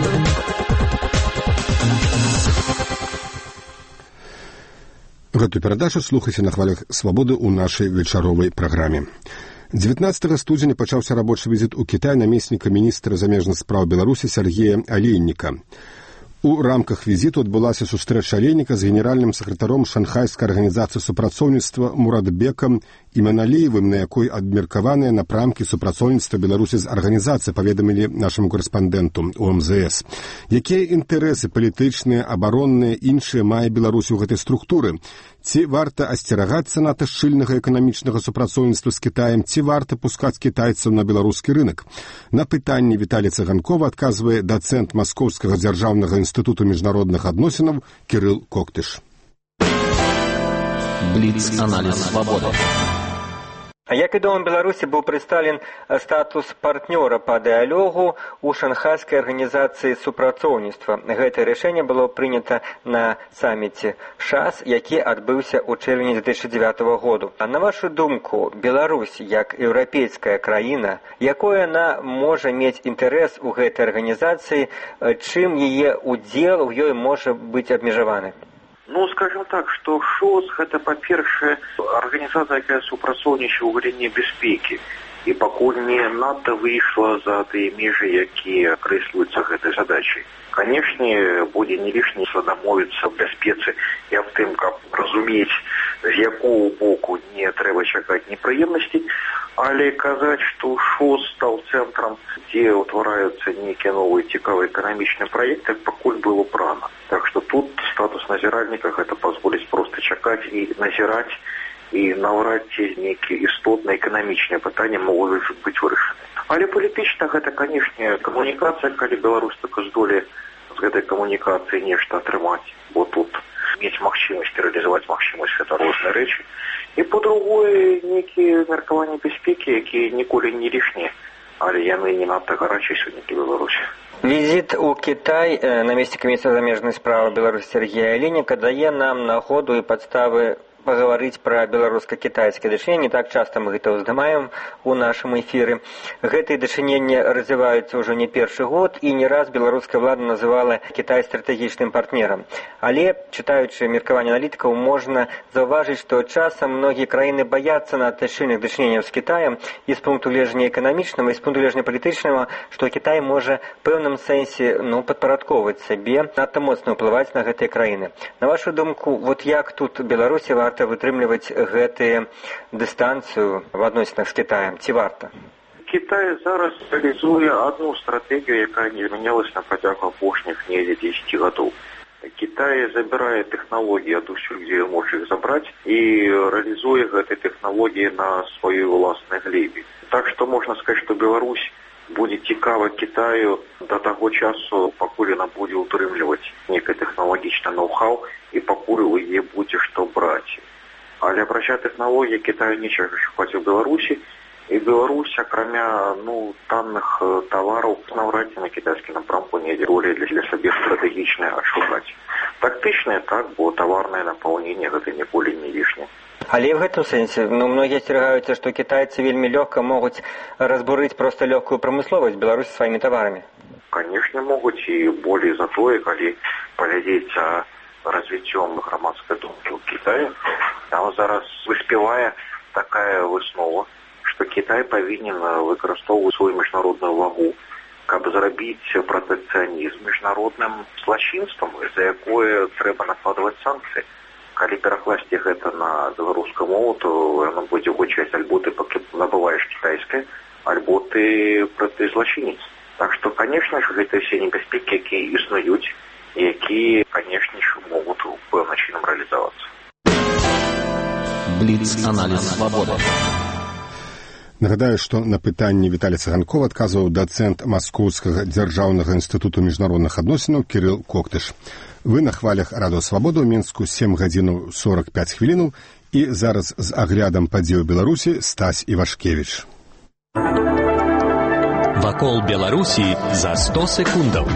S1: Гэту перадачу слухайце на хвалях свабоды ў нашай вечаровай праграме. дзевятнаццатага студзеня пачаўся рабочы візіт у Кітай намесніка міністра замежных спраў Беларусі Сергея Алейніка. У рамках візіту адбылася сустрэча Алейніка з генеральным сакратаром Шанхайскай арганізацыі супрацоўніцтва Муратбекам Іманаліевым, на якой абмеркаваныя напрамкі супрацоўніцтва Беларусі з арганізацыяй, паведамілі нашаму корэспандэнту у эм зэ эс. Якія інтарэсы палітычныя, абаронныя, іншыя мае Беларусь у гэтай структуры? Ці варта асцерагацца надта шчыльнага эканамічнага супрацоўніцтва з Кітаем, ці варта пускаць кітайцаў на беларускі рынак? На пытанні Віталій Цыганкова адказвае дацэнт Маскоўскага дзяржаўнага інстытуту міжнародных адносінаў Кірыл Коктыш.
S21: Бліц-аналіз свабоды.
S22: Як вядома, Беларусі быў прадстаўлен статус партнёра па дыялогу ў Шанхайскай арганізацыі супрацоўніцтва. Гэтае рашэнне было прынята на саміце ШАС, які адбыўся ў чэрвені две тысячы дзевятага году. А на вашу думку, Беларусь, як еўрапейская краіна, якой яна можа мець інтарэс у гэтай арганізацыі, чым яе удзел у ёй можа быць абмежаваны?
S23: Ну, скажем так, что ШОС – это, по-перше, организация, якая супрацоўнічае ў галіне бяспекі. І пакуль не надта выйшла за тыя межы, якія акрэсліваюцца гэтай задачай. Канешне, будзе не лішне дамовіцца ў бяспецы і аб тым, каб разумець, з якого боку не трэба чакаць непрыемнасці, але казаць, што ШОС стаў цэнтрам, дзе ўтвараюцца нейкія новыя цікавыя эканамічныя праекты, пакуль было рана. Так што тут статус назіральніка гэта пазволіць проста чакаць і назіраць, і наўрад ці нейкія істотныя эканамічныя пытанні могуць быць вырашаны. Але палітычна гэта, канешне, камунікацыя, калі Беларусь только здолее з гэтай камунікацыі нешта атрымаць, бо тут мець магчымасць рэалізаваць магчымасць, гэта розныя рэчы. І па-другое, нейкія меркаванні бяспекі, якія ніколі не лішнія, але яны не надта гарачыя сёння для Беларусі.
S22: Візіт у Кітай намесніка міністра замежных спраў Беларусі Сергея Алейніка дае нам нагоду і падставы пагаварыць пра беларуска-кітайскія дачыненні. Так часта мы гэта ўздымаем у нашым эфіры. Гэтыя дачыненні развіваюцца ўжо не першы год, і не раз беларуская ўлада называла Кітай стратэгічным партнерам. Але, чытаючы меркаванне аналітыкаў, можна заўважыць, што часам многія краіны баяцца надта шчыльных дачыненняў з Кітаем і з пункту гледжання эканамічнага, і з пункту гледжання палітычнага, што Кітай можа пэўным сэнсе ну, падпарадковаць сабе, надта моцна ўплываць на гэтыя краіны. На вашу думку, вот як тут Беларусі варта вытрымліваць гэтыя дыстанцыю в адносінах з Кітаем? Ці варта?
S23: Кітай зараз рэалізуе одну стратэгію, якая не змянялась на працягу апошніх недзе дзесяць гадоў. Кітай забірае тэхналогіі адусюль, дзе можа іх забраць, і рэалізуе гэтыя тэхналогіі на сваёй уласнай глебе. Так што можна сказаць, што Беларусь будзе цікава Кітаю да таго часу, пакуль яна будзе ўтрымліваць некае тэхналагічнае ноу-хау і пакуль у яе будзе што браць. Але апрача тэхналогіі Кітаю нічога шукаць у Беларусі, і Беларусь, акрамя ну, танных тавараў, наўрад ці на кітайскім напрамку недзе ролі для, для сабе стратэгічнае адшукаць. Тактычнае так, бо таварнае напаўненне гэта ніколі не лішне.
S22: Але в гэтым сэнсе, ну, многія асцерагаюцца, што кітайцы вельмі лёгка могуць разбурыць проста лёгкую прамысловасць Беларусі сваімі таварамі.
S23: Конечно, могуць, і болей за тое, калі паглядзець за развіццём грамадскай думкі ў Кітаі, там зараз выспявае такая выснова, што Кітай павінен выкарыстоўваць сваю міжнародную вагу, каб зрабіць пратэкцыянізм міжнародным злачынствам, за якое трэба накладваць санкцыі. Калі перакласці гэта на беларускую мову, то яно будзе гучаць альбо ты набываеш кітайскае, альбо ты пратызлачынец. Так што, канешне ж, гэта ўсе небяспекі, якія існуюць, якія, канешне ж, могуць пэўным чынам рэалізавацца.
S2: Бліц-аналіз свабоды.
S1: Нагадаю, што на пытанне Віталія Цыганкова адказваў дацэнт Маскоўскага дзяржаўнага інстытуту міжнародных адносінаў Кірыл Коктыш. Вы на хвалях Радыё Свабода ў Мінску сем гадзінаў сорок пяць хвілінаў і зараз з аглядам падзей у Беларусі Стась Івашкевіч.
S2: Вакол Беларусі за сто секундаў.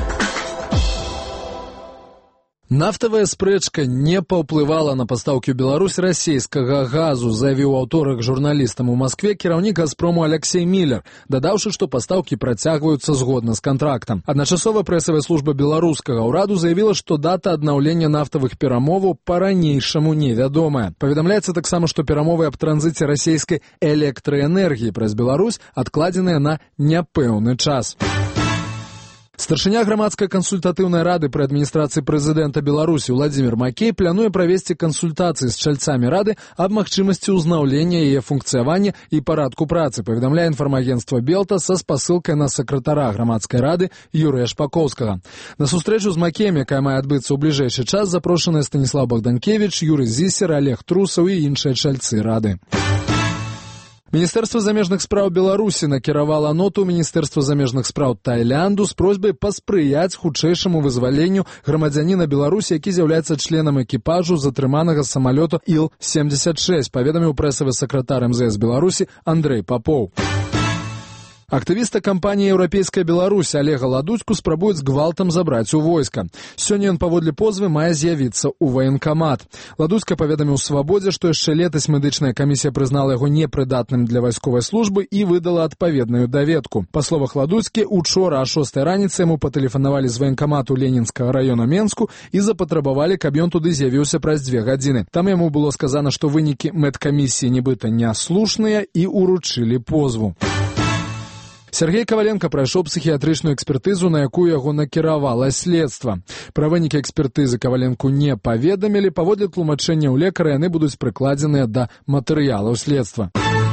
S3: Нафтавая спрэчка не паўплывала на пастаўкі ў Беларусь расійскага газу, заявіў аўторак журналістам у Маскве кіраўнік Газпрому Алексей Міллер, дадаўшы, што пастаўкі працягваюцца згодна з кантрактам. Адначасова прэсавая служба беларускага ўраду заявіла, што дата аднаўлення нафтавых перамоваў па-ранейшаму невядомая. Паведамляецца таксама, што перамовы аб транзіце расійскай электраэнергіі праз Беларусь адкладзеныя на няпэўны час. Старшыня грамадскай кансультатыўнай рады пры адміністрацыі прэзідэнта Беларусі Владзімір Макей плануе правесці кансультацыі з чальцамі рады аб магчымасці ўзнаўлення яе функцыявання і парадку працы, паведамляе інфармагенцтва Белта са спасылкай на сакратара грамадскай рады Юрыя Шпакоўскага. На сустрэчу з Макеем, якая мае адбыцца ў бліжэйшы час, запрошаныя Станіслав Богданкевіч, Юрый Зісер, Олег Трусаў і іншыя чальцы рады. Міністэрства замежных спраў Беларусі накіравала ноту Міністэрства замежных спраў Таілянду з просьбай паспрыяць хутчэйшаму вызваленню грамадзяніна Беларусі, які з'яўляецца членам экіпажу затрыманага самалёту Іл семьдесят шесть, паведаміў прэсавы сакратар эм зэ эс Беларусі Андрэй Папоў. Актывіста кампаніі «Еўрапейская Беларусь» Олега Ладуцьку спрабуюць гвалтам забраць у войска. Сёння ён паводле позвы мае з'явіцца ў ваенкамат. Ладуцька паведаміў «Свабодзе», што яшчэ летась медычная камісія прызнала яго непрыдатным для вайсковай службы і выдала адпаведную даведку. Па словах Ладуцькі, учора а шостай раніцы яму патэлефанавалі з ваенкамату Ленінскага раёна Менску і запатрабавалі, каб ён туды з'явіўся праз дзве гадзіны. Там яму было сказана, што вынікі медкамісіі нібыта няслушныя і уручылі позву. Сергей Коваленко прайшоў псіхіятрычную экспертызу, на якую яго накіравала следства. Пра вынікі экспертызы Коваленку не паведамілі, паводле тлумачэння ў лекара яны будуць прыкладзеныя да матэрыялаў следства.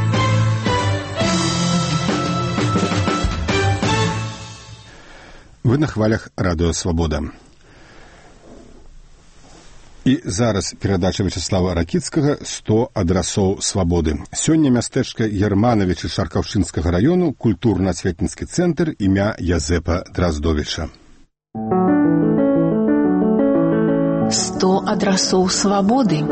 S1: Вы на хвалях Радыё Свабода. І зараз перадача Вячеслава Ракіцкага «сто адрасоў свабоды». Сёння мястэчка Германовича Шаркаўшчынскага раёну, культурна-асветніцкі цэнтр імя Язэпа Драздовіча.
S11: сто адрасоў свабоды.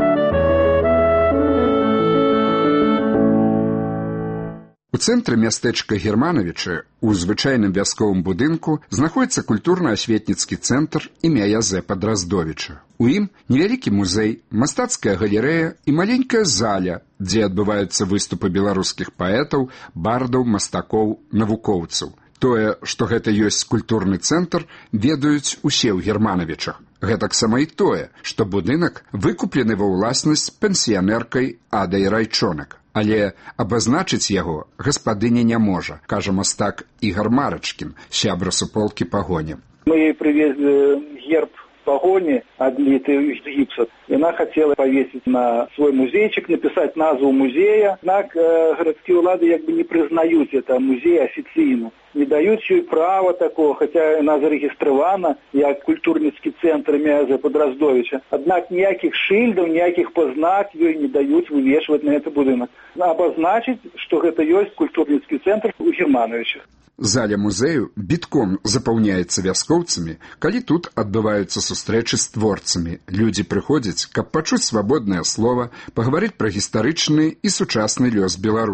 S8: У цэнтры мястэчка Германовича у звычайным вясковым будынку знаходзіцца культурна-асветніцкі цэнтр імя Язэпа Драздовіча. У ім невялікі музей, мастацкая галерэя і маленькая заля, дзе адбываюцца выступы беларускіх паэтаў, бардаў, мастакоў, навукоўцаў. Тое, што гэта ёсць культурны цэнтр, ведаюць усе ў Германовичах. Гэтаксама і тое, што будынак выкуплены ва ўласнасць пенсіянеркай Адай Райчонак. Але абазначыць яго гаспадыня не можа, кажа мастак Ігар Марачкін, сябра суполкі пагоні.
S7: Мы ей привезли герб погони, отлитый из гипса. И она хотела повесить на свой музейчик, написать назву музея. Однако э, городские улады как бы не признают это музей официально. Не дают ей права такого, хотя она зарегистрирована як культурницкий центр імя Язэпа Драздовича. Однако никаких шильдов, никаких познак ей не дают вывешивать на этот будинок. Обозначить, что это есть культурницкий центр у Германовича.
S8: Заля музею бітком запаўняецца вяскоўцамі, калі тут адбываюцца сустрэчы з творцамі. Людзі прыходзяць, каб пачуць свабоднае слова, пагаварыць пра гістарычны і сучасны лёс Беларусі.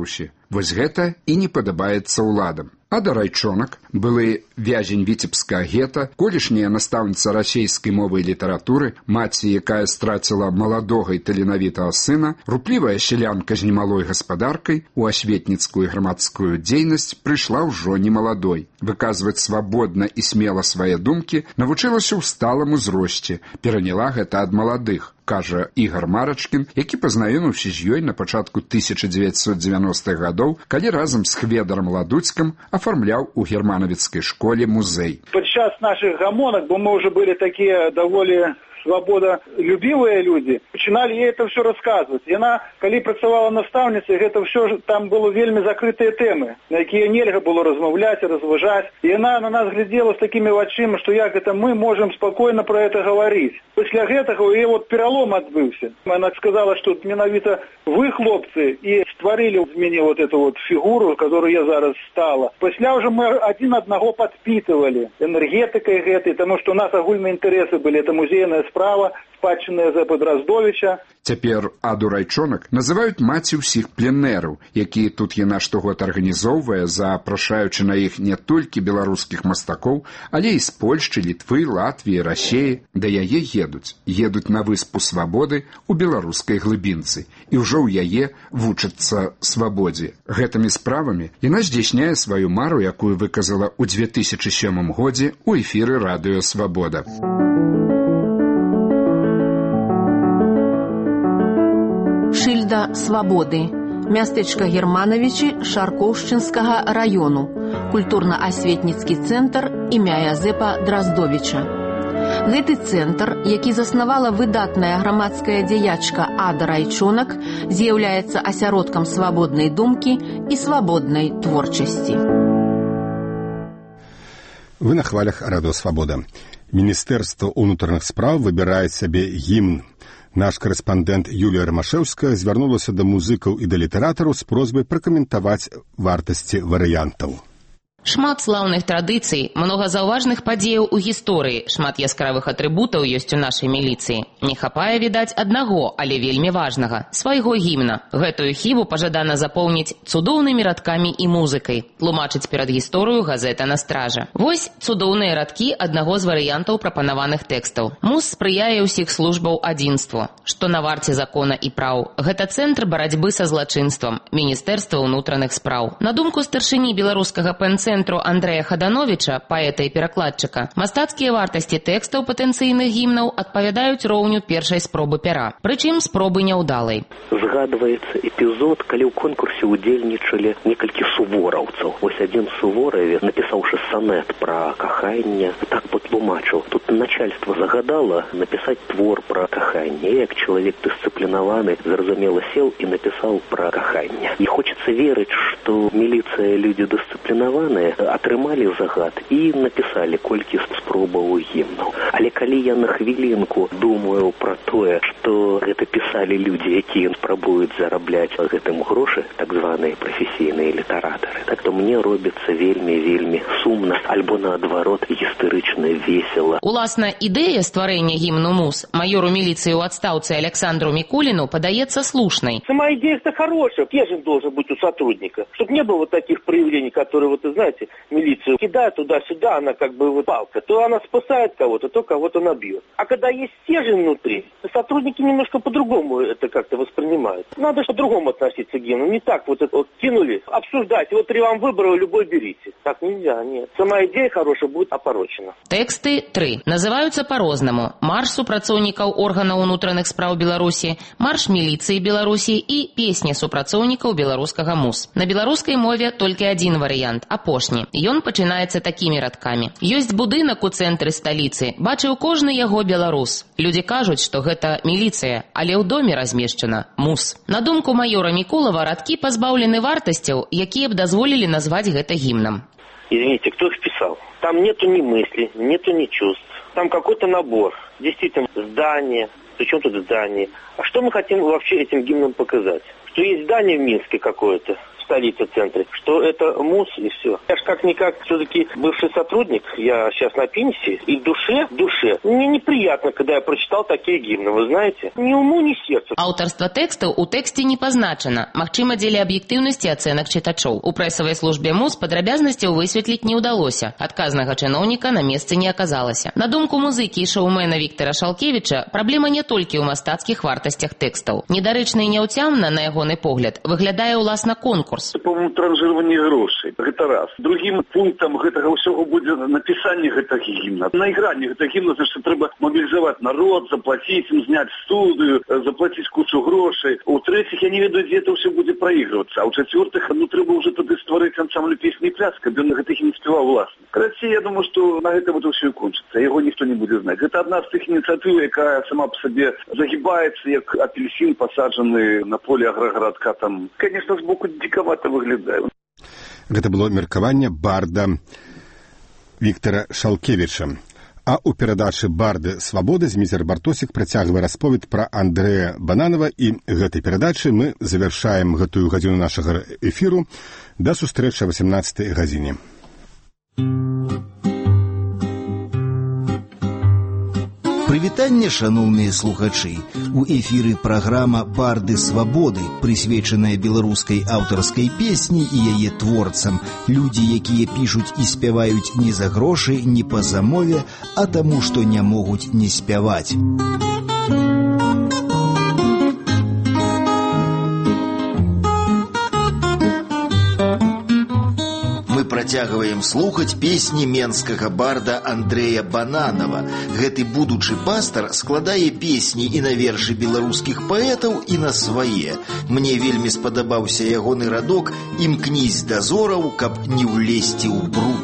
S8: Вось гэта і не падабаецца ўладам. Ада Райчонак, былы вязень віцебскага гета, колішняя настаўніца расейскай мовы і літаратуры, маці, якая страціла маладога і таленавітага сына, руплівая сялянка з немалой гаспадаркай, у асветніцкую і грамадскую дзейнасць прыйшла ўжо немаладой. Выказваць свабодна і смела свае думкі навучылася ў сталым узросце, пераняла гэта ад маладых, кажа Ігар Марачкін, які пазнаёміўся з ёй на пачатку тысяча дзевяцьсот дзевяностых гадоў, калі разам з Хведарам Ладуцкім оформлял у германовицкой школе музей.
S7: Подчас наших гомонок, бо мы уже были такие довольно свободолюбивые люди, начинали ей это все рассказывать. И она, когда працавала наставницей, это все там было вельми закрытые темы, на которые нельзя было размовлять и разважать. И она на нас глядела с такими очима, что як это мы можем спокойно про это говорить. После этого и вот перелом отбылся. Она сказала, что менавіта вы, хлопцы, и створили в меня вот эту вот фигуру, которую я зараз стала. После уже мы один одного подпитывали энергетикой этой, потому что у нас огульные интересы были. Это музейная справа, спадчына Язэпы Драздовіча.
S8: Цяпер Аду Райчонак называюць маці ўсіх пленэраў, якія тут яна штогод арганізоўвае, запрашаючы на іх не толькі беларускіх мастакоў, але і з Польшчы, Літвы, Латвіі, Расеі. Да яе едуць. Едуць на выспу Свабоды ў беларускай глыбінцы. І ўжо ў яе вучацца свабодзе. Гэтымі справамі яна здзяйсняе сваю мару, якую выказала ў две тысячы сёмым годзе ў эфіры радыё Свабода.
S11: Шыльда свабоды. Мястэчка Германовичы Шаркоўшчынскага раёну. Культурна-асветніцкі цэнтр імя Язэпа Драздовіча. Гэты цэнтр, які заснавала выдатная грамадская дзеячка Ада Райчонак, з'яўляецца асяродкам свабоднай думкі і свабоднай творчасці.
S1: Вы на хвалях радыё Свабода. Міністэрства ўнутраных спраў выбірае сябе гімн. Наш корэспандэнт Юлія Рамашэўская звярнулася да музыкаў і да літаратараў з просьбай пракаментаваць вартасці варыянтаў.
S9: Шмат слаўных традыцый, многа заўважных падзеяў у гісторыі, шмат яскравых атрыбутаў ёсць у нашай міліцыі. Не хапае, відаць, аднаго, але вельмі важнага – свайго гімна. Гэтую хібу пажадана запоўніць цудоўнымі радкамі і музыкай. Тлумачыць перад гісторыю газета «На стража». Вось цудоўныя радкі аднаго з варыянтаў прапанаваных тэкстаў. Муз спрыяе ўсіх службаў адзінству. Што на варце закона і праў. Гэта цэнтр барацьбы са злачынствам, Міністэрства ўнутраных спраў. На думку старшыні беларускага пэн-цэнтру Андрэя Хадановіча, паэта і перакладчыка, мастацкія вартасці тэкстаў патэнцыйных гімнаў адпавядаюць роўню першай спробы пяра. Прычым спробы няўдалай.
S10: Згадваецца эпізод, калі ў конкурсе удзельнічалі некалькі сувораўцаў. Вось адзін суворавец, напісаўшы санет пра каханне, так патлумачыў. Тут начальство загадала напісаць твор пра каханне. Як чалавек дысцыплінаваны, зразумела, сел і напісаў пра каханне. І хочацца верыць, што міліцыя людзі дысцыплінаваныя, атрымалі загад і напісалі колькі спробаў гімнаў. Але калі я на хвілінку думаю пра тое, што гэта пісалі людзі, якія спрабуюць зарабляць гэтым грошы, так званыя прафесійныя літаратары, так то мне робіцца вельмі-вельмі сумна, альбо наадварот гістарычна весела.
S9: Уласна, ідэя стварэння гімну МУЗ майору міліцыі ў адстаўцы Александру Микулину падаецца слушнай.
S12: Сама идея-то хорошая, стержень должен быть у сотрудника, чтобы не было таких проявлений, которые, вот, вы знаете, милицию кидает туда-сюда, она как бы вот палка. То она спасает кого-то, то кого-то набьет. А когда есть стержень внутри, сотрудники немножко по-другому это как-то воспринимают. Надо по-другому относиться к гимну. Не так вот это вот кинули, обсуждать. Вот три вам выбора, любой берите. Так нельзя, нет. Сама идея хорошая будет опорочена.
S9: Тэксты тры. Называются по-рознаму. Марш супрацоўнікаў органаў унутраных спраў Беларусі, марш міліцыі Беларусі і песні супрацоўнікаў беларускага МУЗ. На беларускай мове толькі адзін варыянт, апошні. Ён пачынаецца такімі радкамі. Ёсць будынак у цэнтры сталіцы, бачыў кожны яго беларус. Людзі кажуць, што гэта міліцыя, але ў доме размешчана МУЗ. На думку майора Микулова, радкі пазбаўлены вартасцяў, якія б дазволілі назваць гэта гімнам.
S12: Извините, кто их писал? Там нету ни мысли, нету ни чувств. Там какой-то набор. Действительно, здание. Причем тут здание? А что мы хотим вообще этим гимном показать? Что есть здание в Минске какое-то, столице, центре, что это МУЗ и все. Я ж как-никак все-таки бывший сотрудник, я сейчас на пенсии, и в душе, в душе, мне неприятно, когда я прочитал такие гимны, вы знаете, ни уму, ни сердцу.
S9: Аўтарства тэкстаў у тэксце не пазначана. Магчыма, дзеля аб'ектыўнасці ацэнак чытачоў. У прэсавай службе МУЗ падрабязнасцяў высветліць не ўдалося. Адказнага чыноўніка на месцы не аказалася. На думку музыкі і шоумена Віктара Шалкевіча, праблема не толькі ў мастацкіх вартасцях тэкстаў. Недарычна і няўцямна, на ягоны погляд, выглядае ўласна конкурс.
S13: По-моему, транжирование грошей. Это раз. Другим пунктом гэтага ўсяго будзе напісанне гэтага гімна. На ігранне гэтага гімна, значит, трэба мобілізаваць народ, заплатіць ім, зняць студыю, заплатіць кучу грошей. У-трэціх, я не ведаю, дзе это ўсё будзе праігрывацца. А ў-чацвёртых, ну, трэба ўжо тады стварыць ансамбль песні і пляс, каб ён гэты гімн спяваў власна. Карацей, я думаю, што на гэта вот ўсё і кончыцца. Яго ніхто не будзе знаць. Гэта адна з тых ініцыятыў, якая сама па сабе загибаецца, як апельсин, пасаджаны на поле аграгарадка. Там, конечно, збоку дзікавата выглядае.
S1: Гэта было меркаванне барда Віктара Шалкевіча. А ў перадачы «Барды свабоды» Зміцер Бартосік працягвае расповед пра Андрэя Бананова, і гэтай перадачы мы завяршаем гэтую гадзіну нашага эфіру. Да сустрэчы о восемнадцатай гадзіне.
S14: Прывітанне, шаноўныя слухачы. У эфіры праграма «Барды свабоды», прысвечаная беларускай аўтарскай песні і яе творцам. Людзі, якія пішуць і спяваюць не за грошы, не па замове, а таму, што не могуць не спяваць. Працягваем слухаць песні менскага барда Андрэя Бананова. Гэты будучы пастар складае песні і на вершы беларускіх паэтаў, і на свае. Мне вельмі спадабаўся ягоны радок «Імкнись да зораў, каб не ўлезці ў бруд».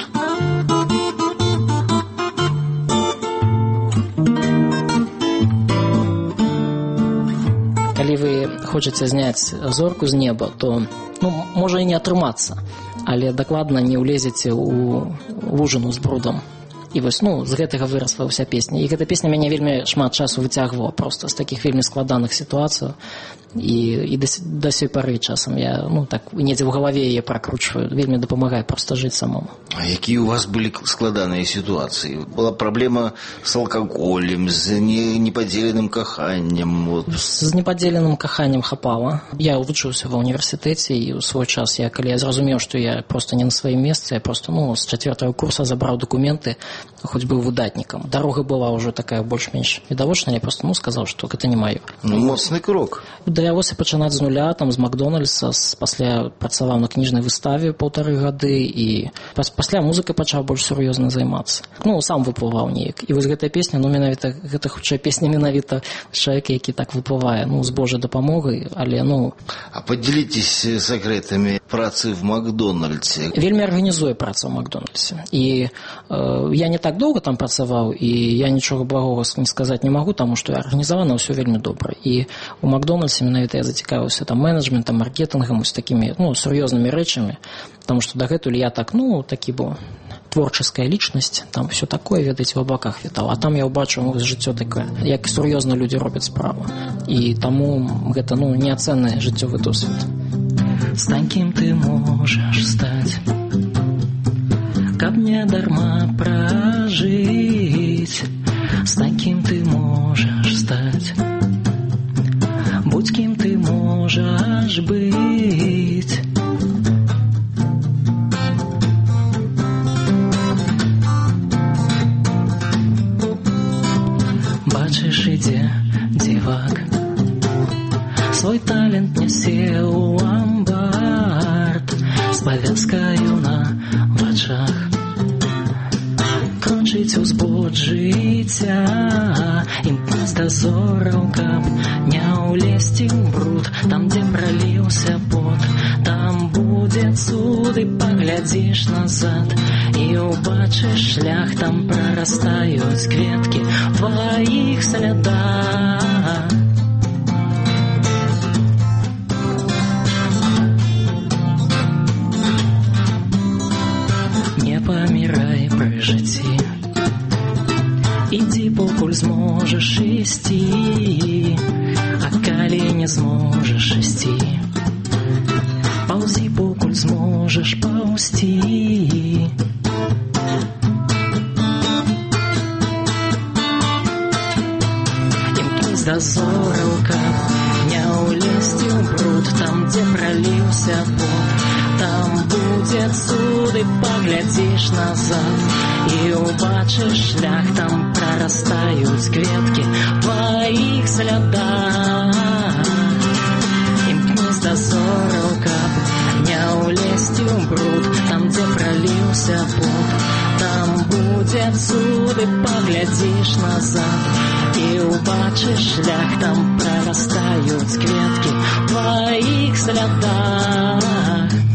S15: Калі вы хочаце зняць зорку з неба, то, ну, можа і не атрымацца, але дакладна не ўлезеце ў лужыну з брудам. І вось, ну, з гэтага вырасла ўся песня. І гэта песня мяне вельмі шмат часу выцягвала проста з такіх вельмі складаных сітуацыяў. І, і да, да сёй пары часам я, ну, так, недзе ў галаве яе пракручваю. Вельмі дапамагае проста жыць самому.
S14: А якія у вас былі складаныя сітуацыі? Была праблема з алкаголем, з не, непадзеленым каханнем? Вот.
S15: З непадзеленым каханнем хапала. Я вучыўся ва ўніверсітэце, і ў свой час, я, калі я зразумеў, што я проста не на сваім месцы, я проста, ну, з чацвёртага курса забраў дакументы, хоць быў выдатнікам. Дарога была ўжо такая больш-менш відавочная, я проста, ну, сказаў, што гэта не маё.
S14: Ну, моцны крок.
S15: Давялося пачынаць з нуля, там, з Макдональдса, з, пасля працаваў на кніжнай выставе паўтары гады, і пас, пасля музыкай пачаў больш сур'ёзна займацца. Ну, сам выплываў неяк. І вось гэтая песня, ну, менавіта, гэта хутчэй песня менавіта чалавека, які так выплывае, ну, з Божай дапамогай, але, ну...
S14: А падзяліцесь сакрэтамі працы в Макдональдсе?
S15: Вельмі арганізуе праца ў Макдональдсе. І э, я не так доўга там працаваў, і я нічога благога не сказаць не магу, таму што арганізавана ўсё вельмі добра. І у Макдональдсе менавіта я зацікавіўся там менеджментам, маркетингам, з такімі, ну, сур'ёзнымі рэчамі, таму што дагэтуль я так, ну, такі бо творческая лічнасць, там все такое, ведаеце, в аблаках вітаў. А там я ўбачыў жыццё такое, як сур'ёзна людзі робяць справу. І таму гэта, ну, неацэнны жыццёвы досвед. Стань кім ты можаш стаць, каб не дарма пражыць. Стань кім ты можаш стаць, будь кім ты можаш быць. Бачыш, ідзе дзівак, свой талент нясе ў амбард, з павязкаю на вачах, крочыць узбод жыцця, імкнуць да зораў, каб не ўлезці ў бруд. Там, дзе праліўся пот, там будзе цуд, і паглядзіш назад, і ўбачыш шлях, там прарастаюць кветкі тваіх слядах. Не памірай пры жыцці, ідзі покуль зможаш ісці, а калі не зможаш ісці, паўзі покуль
S4: можаш паўсці. Імкнуць да зораў, каб не ўлезці ў бруд, там, дзе праліўся пот, там будзе цуд, і паглядзіш назад, і ўбачыш шлях, там прарастаюць кветкі тваіх слядах. Імкнуць да зораў, каб не ўлезці ў бруд, там, дзе праліўся пот, там будзе цуд, і паглядзіш назад, і ўбачыш шлях, там прарастаюць кветкі тваіх слядах.